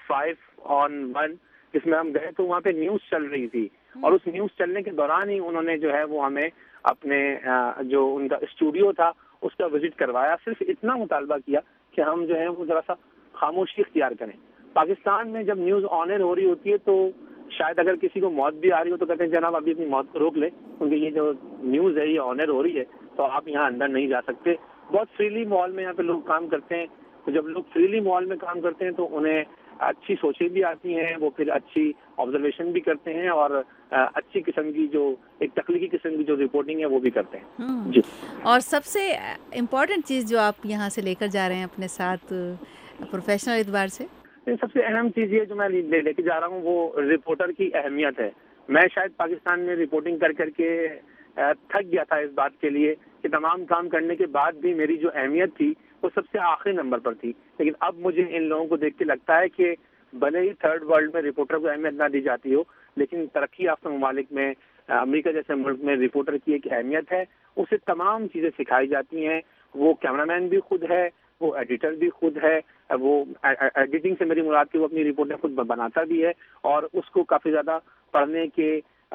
5on1، جس میں ہم گئے تو وہاں پہ نیوز چل رہی تھی، اور اس نیوز چلنے کے دوران ہی انہوں نے جو ہے وہ ہمیں اپنے جو ان کا اسٹوڈیو تھا اس کا وزٹ کروایا. صرف اتنا مطالبہ کیا کہ ہم جو ہے وہ ذرا سا خاموشی اختیار کریں. پاکستان میں جب نیوز آن ایئر ہو رہی ہوتی ہے تو شاید اگر کسی کو موت بھی آ رہی ہو تو کہتے ہیں جناب ابھی اپنی موت کو روک لیں، کیونکہ یہ جو نیوز ہے یہ آن ایئر ہو رہی ہے تو آپ یہاں اندر نہیں جا سکتے. بہت فریلی ماحول میں یہاں پہ لوگ کام کرتے ہیں، تو جب لوگ فریلی ماحول میں کام کرتے ہیں تو انہیں اچھی سوچیں بھی آتی ہیں، وہ پھر اچھی آبزرویشن بھی کرتے ہیں اور اچھی قسم کی جو ایک تخلیقی قسم کی جو رپورٹنگ ہے وہ بھی کرتے ہیں. جی، اور سب سے امپورٹنٹ چیز جو آپ یہاں سے لے کر جا رہے ہیں اپنے ساتھ پروفیشنل اعتبار سے؟ سب سے اہم چیز یہ جو میں لے کے جا رہا ہوں وہ رپورٹر کی اہمیت ہے. میں شاید پاکستان میں رپورٹنگ کر کے تھک گیا تھا اس بات کے لیے کہ تمام کام کرنے کے بعد بھی میری جو اہمیت تھی وہ سب سے آخری نمبر پر تھی. لیکن اب مجھے ان لوگوں کو دیکھ کے لگتا ہے کہ بھلے ہی تھرڈ ورلڈ میں رپورٹر کو اہمیت نہ دی جاتی ہو، لیکن ترقی یافتہ ممالک میں، امریکہ جیسے ملک میں رپورٹر کی ایک اہمیت ہے. اسے تمام چیزیں سکھائی جاتی ہیں. وہ کیمرہ مین بھی خود ہے، وہ ایڈیٹر بھی خود ہے، وہ ایڈیٹنگ سے میری مراد کی وہ اپنی رپورٹیں خود بناتا بھی ہے، اور اس کو کافی زیادہ پڑھنے کے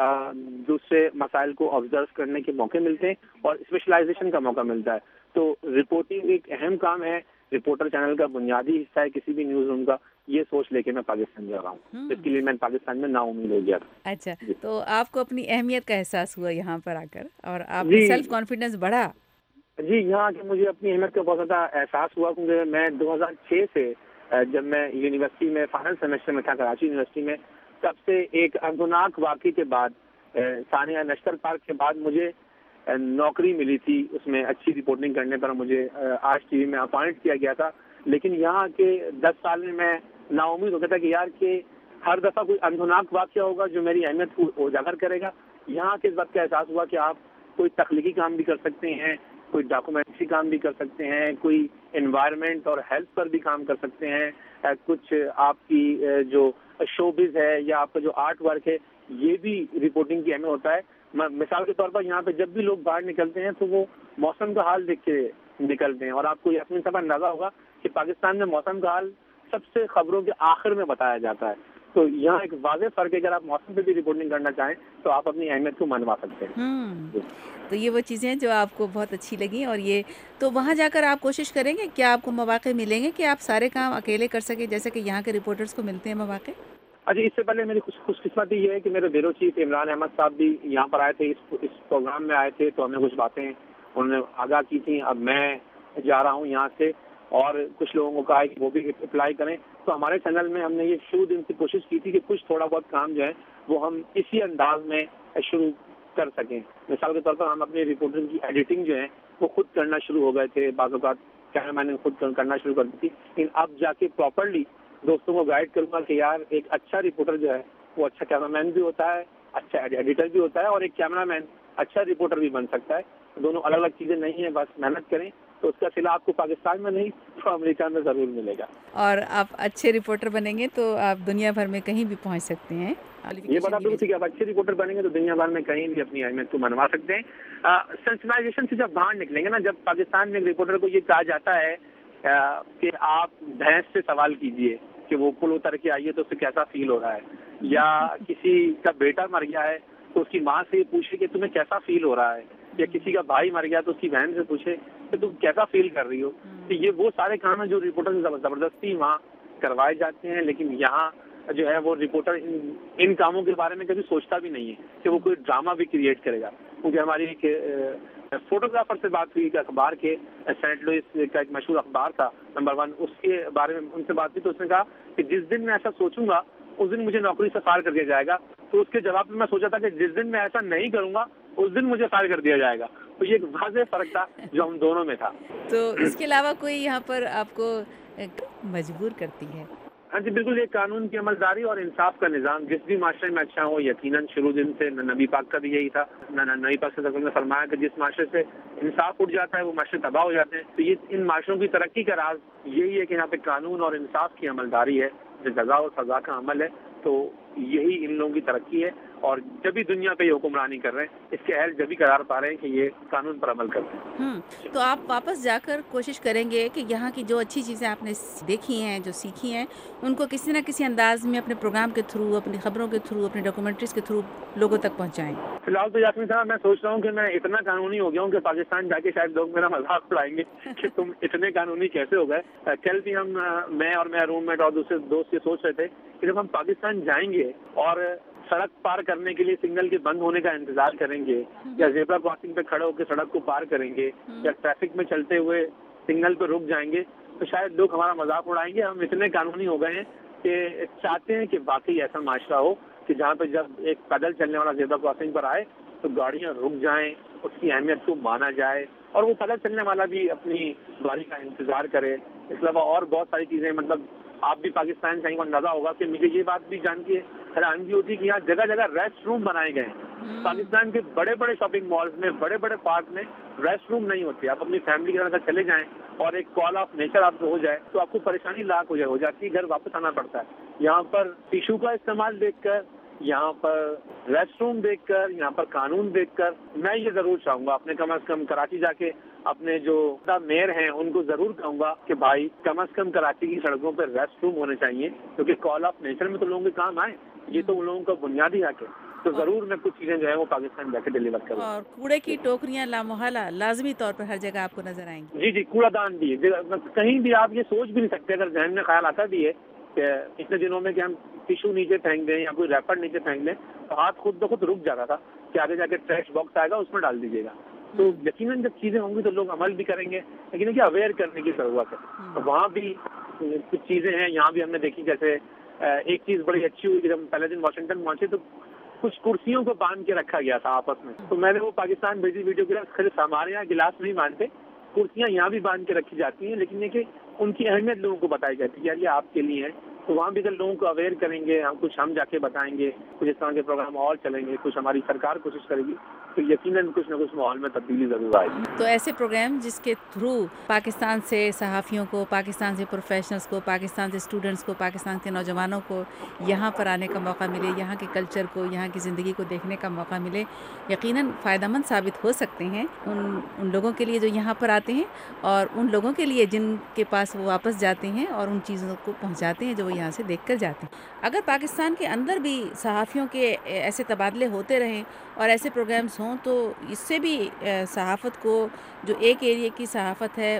دوسرے مسائل کو آبزرو کرنے کے موقع ملتے ہیں اور اسپیشلائزیشن کا موقع ملتا ہے. تو رپورٹنگ ایک اہم کام ہے، رپورٹر چینل کا بنیادی حصہ ہے کسی بھی نیوز روم کا. یہ سوچ لے کے میں پاکستان جا رہا ہوں، اس کے لیے میں پاکستان میں نا امید ہو گیا تھا. اچھا، تو آپ کو اپنی اہمیت کا احساس ہوا یہاں پر آ کر اور آپ کا سیلف کانفیڈنس بڑھا؟ جی، یہاں کے مجھے اپنی اہمیت کا بہت زیادہ احساس ہوا، کیونکہ میں 2006 سے جب میں یونیورسٹی میں فائنل سیمسٹر میں تھا کراچی یونیورسٹی میں، تب سے ایک اردناک واقعے کے بعد ثانیہ نشتر پارک کے بعد مجھے نوکری ملی تھی. اس میں اچھی رپورٹنگ کرنے پر مجھے آج ٹی وی میں اپائنٹ کیا گیا تھا. لیکن یہاں کے 10 سال میں نا امید ہو گیا تھا کہ یار کہ ہر دفعہ کوئی اردناک واقعہ ہوگا جو میری اہمیت کو اجاگر کرے گا. یہاں کے اس بات کا احساس ہوا کہ آپ کوئی تخلیقی کام بھی کر سکتے ہیں، کوئی ڈاکومنٹری کام بھی کر سکتے ہیں، کوئی انوائرمنٹ اور ہیلتھ پر بھی کام کر سکتے ہیں، کچھ آپ کی جو شوبز ہے یا آپ کا جو آرٹ ورک ہے یہ بھی رپورٹنگ کی اہمیت ہوتا ہے. مثال کے طور پر یہاں پہ جب بھی لوگ باہر نکلتے ہیں تو وہ موسم کا حال دیکھ کے نکلتے ہیں، اور آپ کو یہ اپنی طرف اندازہ ہوگا کہ پاکستان میں موسم کا حال سب سے خبروں کے آخر میں بتایا جاتا ہے. تو یہاں ایک واضح فرق ہے، اگر آپ موسم پہ بھی رپورٹنگ کرنا چاہیں تو آپ اپنی اہمیت کو منوا سکتے ہیں. تو یہ وہ چیزیں جو آپ کو بہت اچھی لگیں، اور یہ تو وہاں جا کر آپ کوشش کریں گے، کیا آپ کو مواقع ملیں گے کہ آپ سارے کام اکیلے کر سکیں جیسے کہ یہاں کے رپورٹرز کو ملتے ہیں مواقع؟ اچھا، اس سے پہلے میری خوش قسمتی یہ ہے کہ میرے بیورو چیف عمران احمد صاحب بھی یہاں پر آئے تھے، اس پروگرام میں آئے تھے، تو ہمیں کچھ باتیں انہوں نے آگاہ کی تھیں. اب میں جا رہا ہوں یہاں سے، اور کچھ لوگوں کو کہا ہے کہ وہ بھی اپلائی کریں. تو ہمارے چینل میں ہم نے یہ شروع دن سے کوشش کی تھی کہ کچھ تھوڑا بہت کام جو ہے وہ ہم اسی انداز میں شروع کر سکیں. مثال کے طور پر ہم اپنے رپورٹنگ کی ایڈیٹنگ جو ہے وہ خود کرنا شروع ہو گئے تھے، بعض اوقات کیمرہ مین نے خود کرنا شروع کر دی تھی. لیکن اب جا کے پراپرلی دوستوں کو گائیڈ کروں گا کہ یار ایک اچھا رپورٹر جو ہے وہ اچھا کیمرہ مین بھی ہوتا ہے، اچھا ایڈیٹر بھی ہوتا ہے، اور ایک کیمرہ مین اچھا رپورٹر بھی بن سکتا ہے. دونوں الگ الگ چیزیں نہیں ہیں، بس محنت کریں تو اس کا صلہ آپ کو پاکستان میں نہیں تو امریکہ میں ضرور ملے گا. اور آپ اچھے رپورٹر بنیں گے تو آپ دنیا بھر میں کہیں بھی پہنچ سکتے ہیں. یہ بات آپ بالکل ٹھیک ہے، آپ اچھے رپورٹر بنیں گے تو دنیا بھر میں کہیں بھی اپنی اہمیت کو منوا سکتے ہیں. سینسٹائزیشن سے جب باہر نکلیں گے نا، جب پاکستان میں ایک رپورٹر کو یہ کہا جاتا ہے کہ آپ بھینس سے سوال کیجئے کہ وہ پل اتر کے آئیے تو اسے کیسا فیل ہو رہا ہے، یا کسی کا بیٹا مر گیا ہے تو اس کی ماں سے یہ پوچھے کہ تمہیں کیسا فیل ہو رہا ہے، یا کسی کا بھائی مر گیا تو اس کی بہن سے پوچھے کہ تم کیسا فیل کر رہی ہو. تو یہ وہ سارے کام ہیں جو رپورٹر زبردستی وہاں کروائے جاتے ہیں. لیکن یہاں جو ہے وہ رپورٹر ان کاموں کے بارے میں کبھی سوچتا بھی نہیں ہے کہ وہ کوئی ڈرامہ بھی کریٹ کرے گا. کیونکہ ہماری ایک فوٹوگرافر سے بات ہوئی کہ اخبار کے سینٹ لوئس کا ایک مشہور اخبار تھا نمبر 1، اس کے بارے میں ان سے بات ہوئی تو اس نے کہا کہ جس دن میں ایسا سوچوں گا اس دن مجھے نوکری سے فائر کر دیا جائے گا. تو اس کے جواب میں میں سوچا تھا کہ جس دن میں ایسا نہیں کروں گا اس دن مجھے فائر کر دیا جائے گا. تو یہ ایک واضح فرق تھا جو ہم دونوں میں تھا. تو اس کے علاوہ کوئی یہاں پر آپ کو مجبور کرتی ہے؟ ہاں جی بالکل، یہ قانون کی عملداری اور انصاف کا نظام جس بھی معاشرے میں اچھا ہو، یقیناً شروع دن سے نبی پاک کا بھی یہی تھا. نبی پاک صلی اللہ علیہ وسلم نے فرمایا کہ جس معاشرے سے انصاف اٹھ جاتا ہے وہ معاشرے تباہ ہو جاتے ہیں. تو یہ ان معاشروں کی ترقی کا راز یہی ہے کہ یہاں پہ قانون اور انصاف کی عملداری ہے، جو جزا اور سزا کا عمل ہے. تو یہی ان لوگوں کی ترقی ہے، اور جب بھی دنیا پہ یہ حکمرانی کر رہے ہیں اس کے اہل جب بھی قرار پا رہے ہیں کہ یہ قانون پر عمل کرتے ہیں. تو آپ واپس جا کر کوشش کریں گے کہ یہاں کی جو اچھی چیزیں آپ نے دیکھی ہیں، جو سیکھی ہیں، ان کو کسی نہ کسی انداز میں اپنے پروگرام کے تھرو، اپنی خبروں کے تھرو، اپنی ڈاکومنٹریز کے تھرو لوگوں تک پہنچائیں؟ فی الحال تو یاسمین صاحب میں سوچ رہا ہوں کہ میں اتنا قانونی ہو گیا ہوں کہ پاکستان جا کے شاید لوگ میرا مذاق اڑائیں گے کہ تم اتنے قانونی کیسے ہو گئے. کل بھی میں اور میرا روم میٹ اور دوسرے دوست یہ سوچ رہے تھے کہ جب ہم پاکستان جائیں گے اور سڑک پار کرنے کے لیے سگنل کے بند ہونے کا انتظار کریں گے، یا زیبرا کراسنگ پہ کھڑے ہو کے سڑک کو پار کریں گے، یا ٹریفک میں چلتے ہوئے سگنل پہ رک جائیں گے، تو شاید لوگ ہمارا مذاق اڑائیں گے. ہم اتنے قانونی ہو گئے ہیں کہ چاہتے ہیں کہ واقعی ایسا معاشرہ ہو کہ جہاں پہ جب ایک پیدل چلنے والا زیبرا کراسنگ پر آئے تو گاڑیاں رک جائیں، اس کی اہمیت کو مانا جائے، اور وہ پیدل چلنے والا بھی اپنی باری کا انتظار کرے. اس کے علاوہ اور بہت ساری چیزیں، مطلب آپ بھی پاکستان کہیں کو اندازہ ہوگا کہ مجھے یہ بات بھی جان کے حیرانگی ہوتی ہے کہ یہاں جگہ جگہ ریسٹ روم بنائے گئے ہیں. پاکستان کے بڑے بڑے شاپنگ مالز میں، بڑے بڑے پارک میں ریسٹ روم نہیں ہوتے. آپ اپنی فیملی کے ساتھ چلے جائیں اور ایک کال آف نیچر آپ کو ہو جائے تو آپ کو پریشانی لاکھ ہو جاتی ہے، گھر واپس آنا پڑتا ہے. یہاں پر ٹیشو کا استعمال دیکھ کر، یہاں پر ریسٹ روم دیکھ کر، یہاں پر قانون دیکھ کر میں یہ ضرور چاہوں گا، اپنے کم از کم کراچی جا کے اپنے جو میئر ہیں ان کو ضرور کہوں گا کہ بھائی کم از کم کراچی کی سڑکوں پہ ریسٹ روم ہونے چاہیے، کیونکہ کال آف نیچر میں تو لوگوں کے کام آئے، یہ تو ان لوگوں کا بنیادی حق ہے. تو ضرور میں کچھ چیزیں جو ہے وہ پاکستان جا کے ڈیلیور کروں. اور کوڑے کی ٹوکریاں لامحالہ لازمی طور پر ہر جگہ آپ کو نظر آئیں گی. جی کوڑا دان بھی کہیں بھی آپ یہ سوچ بھی نہیں سکتے، اگر ذہن میں خیال آتا بھی ہے کہ اتنے دنوں میں کہ ہم ٹیشو نیچے پھینک دیں یا کوئی ریپر نیچے پھینک دیں تو ہاتھ خود بخود رک جاتا تھا کہ آگے جا کے ٹریش باکس آئے گا اس میں ڈال دیجیے گا. تو یقیناً جب چیزیں ہوں گی تو لوگ عمل بھی کریں گے، لیکن کہ اویئر کرنے کی ضرورت ہے. تو وہاں بھی کچھ چیزیں ہیں، یہاں بھی ہم نے دیکھی. جیسے ایک چیز بڑی اچھی ہوئی کہ جب پہلے دن واشنگٹن پہنچے تو کچھ کرسیوں کو باندھ کے رکھا گیا تھا آپس میں. تو میں نے وہ پاکستان بھیجی ویڈیو کے صرف ہمارے یہاں گلاس نہیں باندھتے، کرسیاں یہاں بھی باندھ کے رکھی جاتی ہیں، لیکن یہ کہ ان کی اہمیت لوگوں کو بتائی جاتی ہے کہ یار یہ آپ کے لیے ہے، تو وہاں بھی اگر لوگوں کو اویئر کریں گے، کچھ ہم جا کے بتائیں گے، کچھ اس طرح کے پروگرام اور چلیں گے، کچھ ہماری سرکار کوشش کرے گی، تو یقیناً کچھ نہ کچھ ماحول میں تبدیلی ضرور آئے گی۔ تو ایسے پروگرام جس کے تھرو پاکستان سے صحافیوں کو، پاکستان سے پروفیشنلز کو، پاکستان سے اسٹوڈنٹس کو، پاکستان کے نوجوانوں کو یہاں پر آنے کا موقع ملے، یہاں کے کلچر کو، یہاں کی زندگی کو دیکھنے کا موقع ملے، یقیناً فائدہ مند ثابت ہو سکتے ہیں ان لوگوں کے لیے جو یہاں پر آتے ہیں، اور ان لوگوں کے لیے جن کے پاس وہ واپس جاتے ہیں اور ان چیزوں کو پہنچاتے ہیں جو وہ یہاں سے دیکھ کر جاتے ہیں۔ اگر پاکستان کے اندر بھی صحافیوں کے ایسے تبادلے ہوتے رہیں اور ایسے پروگرامز ہوں تو اس سے بھی صحافت کو، جو ایک ایریے کی صحافت ہے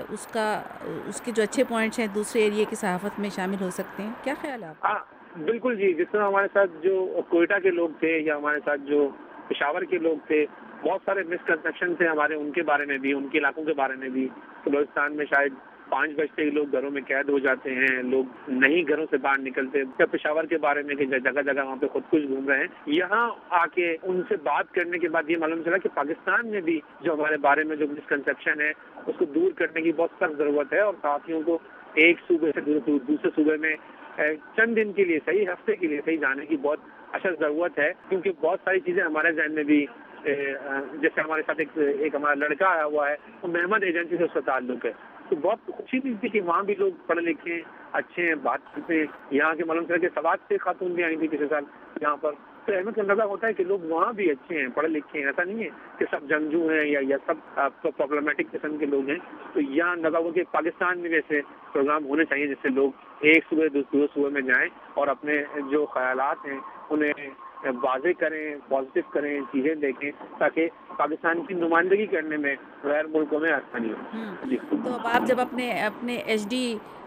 اس کے جو اچھے پوائنٹس ہیں دوسرے ایریے کی صحافت میں شامل ہو سکتے ہیں۔ کیا خیال ہے آپ؟ ہاں بالکل جی، جس طرح ہمارے ساتھ جو کوئٹہ کے لوگ تھے یا ہمارے ساتھ جو پشاور کے لوگ تھے، بہت سارے مسکنسیپشن تھے ہمارے ان کے بارے میں بھی، ان کے علاقوں کے بارے میں بھی۔ بلوچستان میں شاید 5 بجتے ہی لوگ گھروں میں قید ہو جاتے ہیں، لوگ نہیں گھروں سے باہر نکلتے۔ پشاور کے بارے میں کہ جگہ جگہ وہاں پہ خود کش گھوم رہے ہیں، یہاں آ کے ان سے بات کرنے کے بعد یہ معلوم چلا کہ پاکستان میں بھی جو ہمارے بارے میں جو مسکنسیپشن ہے اس کو دور کرنے کی بہت سخت ضرورت ہے، اور صحافیوں کو ایک صوبے سے دوسرے صوبے میں چند دن کے لیے صحیح، ہفتے کے لیے صحیح جانے کی بہت اشد ضرورت ہے، کیونکہ بہت ساری چیزیں ہمارے ذہن میں بھی، جیسے ہمارے ساتھ ایک ہمارا لڑکا آیا ہوا ہے، وہ محمد ایجنسی سے اس کا تعلق ہے، تو بہت خوشی تھی کہ وہاں بھی لوگ پڑھے لکھے اچھے ہیں، بات کرتے ہیں۔ یہاں کے معلوم چلا کہ سوات سے خاتون بھی آئی تھی پچھلے سال یہاں پر، تو احمد کا اندازہ ہوتا ہے کہ لوگ وہاں بھی اچھے ہیں، پڑھے لکھے ہیں، ایسا نہیں ہے کہ سب جنگجو ہیں یا سب پرابلمٹک قسم کے لوگ ہیں۔ تو یہاں اندازہ ہوا کہ پاکستان میں ویسے پروگرام ہونے چاہیے جس سے لوگ ایک صوبے دوسرے صوبے میں جائیں اور اپنے جو خیالات ہیں انہیں واضح کریں، پازیٹیو کریں، چیزیں دیکھیں، تاکہ پاکستان کی نمائندگی کرنے میں غیر ملکوں میں آسانی ہو۔ جی تو اب آپ جب اپنے HD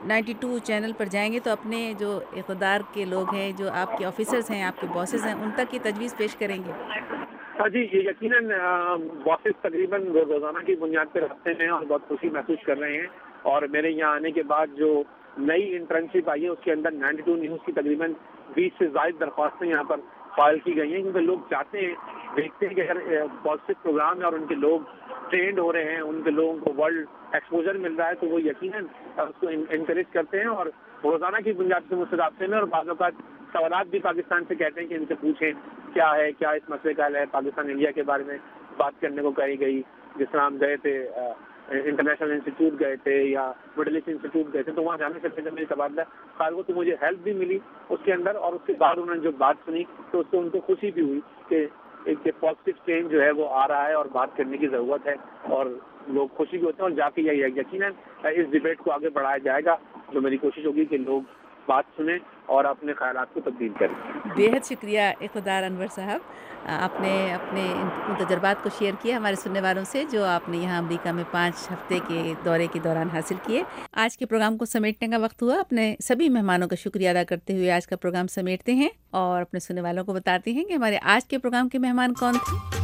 92 چینل پر جائیں گے تو اپنے جو اقتدار کے لوگ ہیں، جو آپ کے آفیسرز ہیں، آپ کے باسز ہیں، ان تک یہ تجویز پیش کریں گے؟ ہاں جی، یہ یقیناً باسز تقریباً روزانہ کی بنیاد پر رکھتے ہیں اور بہت خوشی محسوس کر رہے ہیں، اور میرے یہاں آنے کے بعد جو نئی انٹرنشپ آئی ہے اس کے اندر 92 نیوز کی تقریباً 20 سے زائد درخواستیں یہاں پر فائل کی گئی ہیں، کیونکہ لوگ چاہتے ہیں، دیکھتے ہیں کہ اگر پازیٹیو پروگرام ہے اور ان کے لوگ ٹرینڈ ہو رہے ہیں، ان کے لوگوں کو ورلڈ ایکسپوجر مل رہا ہے، تو وہ یقیناً اس کو انکریج کرتے ہیں، اور روزانہ کی بنیاد سے مجھ سے رابطے میں، اور بعض اوقات سوالات بھی پاکستان سے کہتے ہیں کہ ان سے پوچھیں کیا ہے، کیا اس مسئلے کا حل ہے، پاکستان انڈیا کے بارے میں بات کرنے کو کہی گئی۔ جس طرح ہم گئے تھے انٹرنیشنل انسٹیٹیوٹ گئے تھے یا مڈل ایسٹ انسٹیٹیوٹ گئے تھے، تو وہاں جانے سے پہلے میری تبادلہ خیال کو تو مجھے ہیلپ بھی ملی اس کے اندر، اور اس کے بعد انہوں نے جو بات سنی تو اس سے ان کو خوشی بھی ہوئی کہ ایک پازیٹیو چینج جو ہے وہ آ رہا ہے اور بات کرنے کی ضرورت ہے، اور لوگ خوشی بھی ہوتے ہیں، اور جا کے یقیناً اس ڈیبیٹ کو آگے بڑھایا جائے گا۔ جو میری کوشش ہوگی کہ لوگ بات سنیں اور اپنے خیالات کو تبدیل کریں۔ بے حد شکریہ اقتدار انور صاحب، آپ نے اپنے ان تجربات کو شیئر کیا ہمارے سننے والوں سے، جو آپ نے یہاں امریکہ میں 5 ہفتے کے دورے کے دوران حاصل کیے۔ آج کے پروگرام کو سمیٹنے کا وقت ہوا۔ اپنے سبھی مہمانوں کا شکریہ ادا کرتے ہوئے آج کا پروگرام سمیٹتے ہیں اور اپنے سننے والوں کو بتاتے ہیں کہ ہمارے آج کے پروگرام کے مہمان کون تھے۔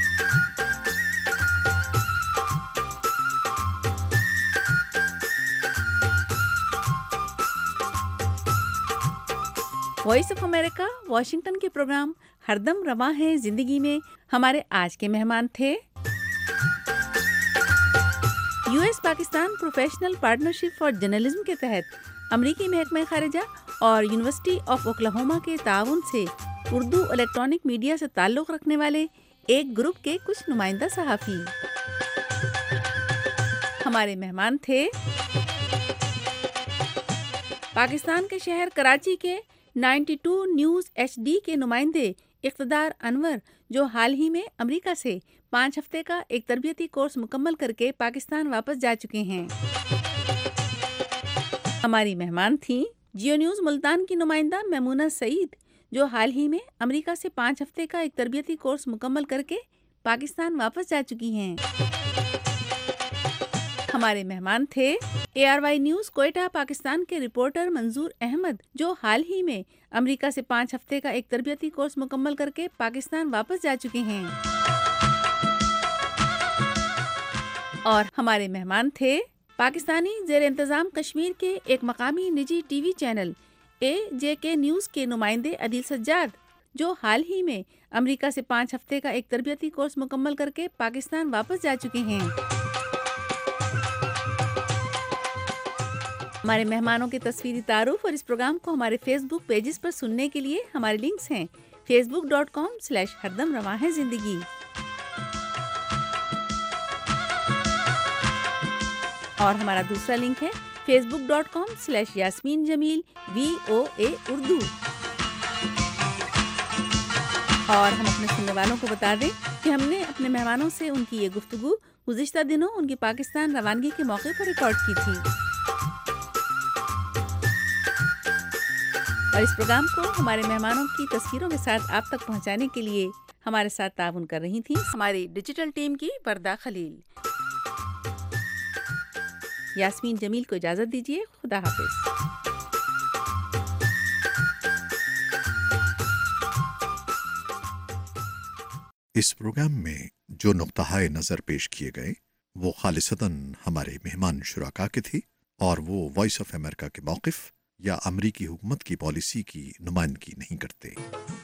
وائس آف امریکہ واشنگٹن کے پروگرام ہردم رواں ہے زندگی میں ہمارے آج کے مہمان تھے US Pakistan professional partnership for journalism کے تحت امریکی محکمہ خارجہ اور یونیورسٹی آف اوکلاہوما کے تعاون سے اردو الیکٹرانک میڈیا سے تعلق رکھنے والے ایک گروپ کے کچھ نمائندہ صحافی۔ ہمارے مہمان تھے پاکستان کے شہر کراچی کے 92 نیوز HD کے نمائندے اقتدار انور، جو حال ہی میں امریکہ سے 5 ہفتے کا ایک تربیتی کورس مکمل کر کے پاکستان واپس جا چکے ہیں۔ ہماری مہمان تھیں جیو نیوز ملتان کی نمائندہ میمونہ سعید، جو حال ہی میں امریکہ سے 5 ہفتے کا ایک تربیتی کورس مکمل کر کے پاکستان واپس جا چکی ہیں۔ ہمارے مہمان تھے ARY نیوز کوئٹہ پاکستان کے رپورٹر منظور احمد، جو حال ہی میں امریکہ سے 5 ہفتے کا ایک تربیتی کورس مکمل کر کے پاکستان واپس جا چکے ہیں۔ اور ہمارے مہمان تھے پاکستانی زیر انتظام کشمیر کے ایک مقامی نجی T V channel AJK news کے نمائندے عدیل سجاد، جو حال ہی میں امریکہ سے 5 ہفتے کا ایک تربیتی کورس مکمل کر کے پاکستان واپس جا چکے ہیں۔ ہمارے مہمانوں کے تصویری تعارف اور اس پروگرام کو ہمارے فیس بک پیجز پر سننے کے لیے ہمارے لنکس ہیں facebook.com/ہردم رواں ہے زندگی، اور ہمارا دوسرا لنک ہے facebook.com/یاسمین جمیل VOA اردو۔ اور ہم اپنے سننے والوں کو بتا دیں کہ ہم نے اپنے مہمانوں سے ان کی یہ گفتگو گزشتہ دنوں ان کی پاکستان روانگی کے موقع پر ریکارڈ کی تھی، اور اس پروگرام کو ہمارے مہمانوں کی تصویروں کے ساتھ آپ تک پہنچانے کے لیے ہمارے ساتھ تعاون کر رہی تھیں ہماری ڈیجیٹل ٹیم کی وردہ خلیل۔ یاسمین جمیل کو اجازت دیجیے، خدا حافظ۔ اس پروگرام میں جو نقطۂ نظر پیش کیے گئے وہ خالصتاً ہمارے مہمان شرکاء کے تھی، اور وہ وائس آف امریکہ کے موقف یا امریکی حکومت کی پالیسی کی نمائندگی نہیں کرتے۔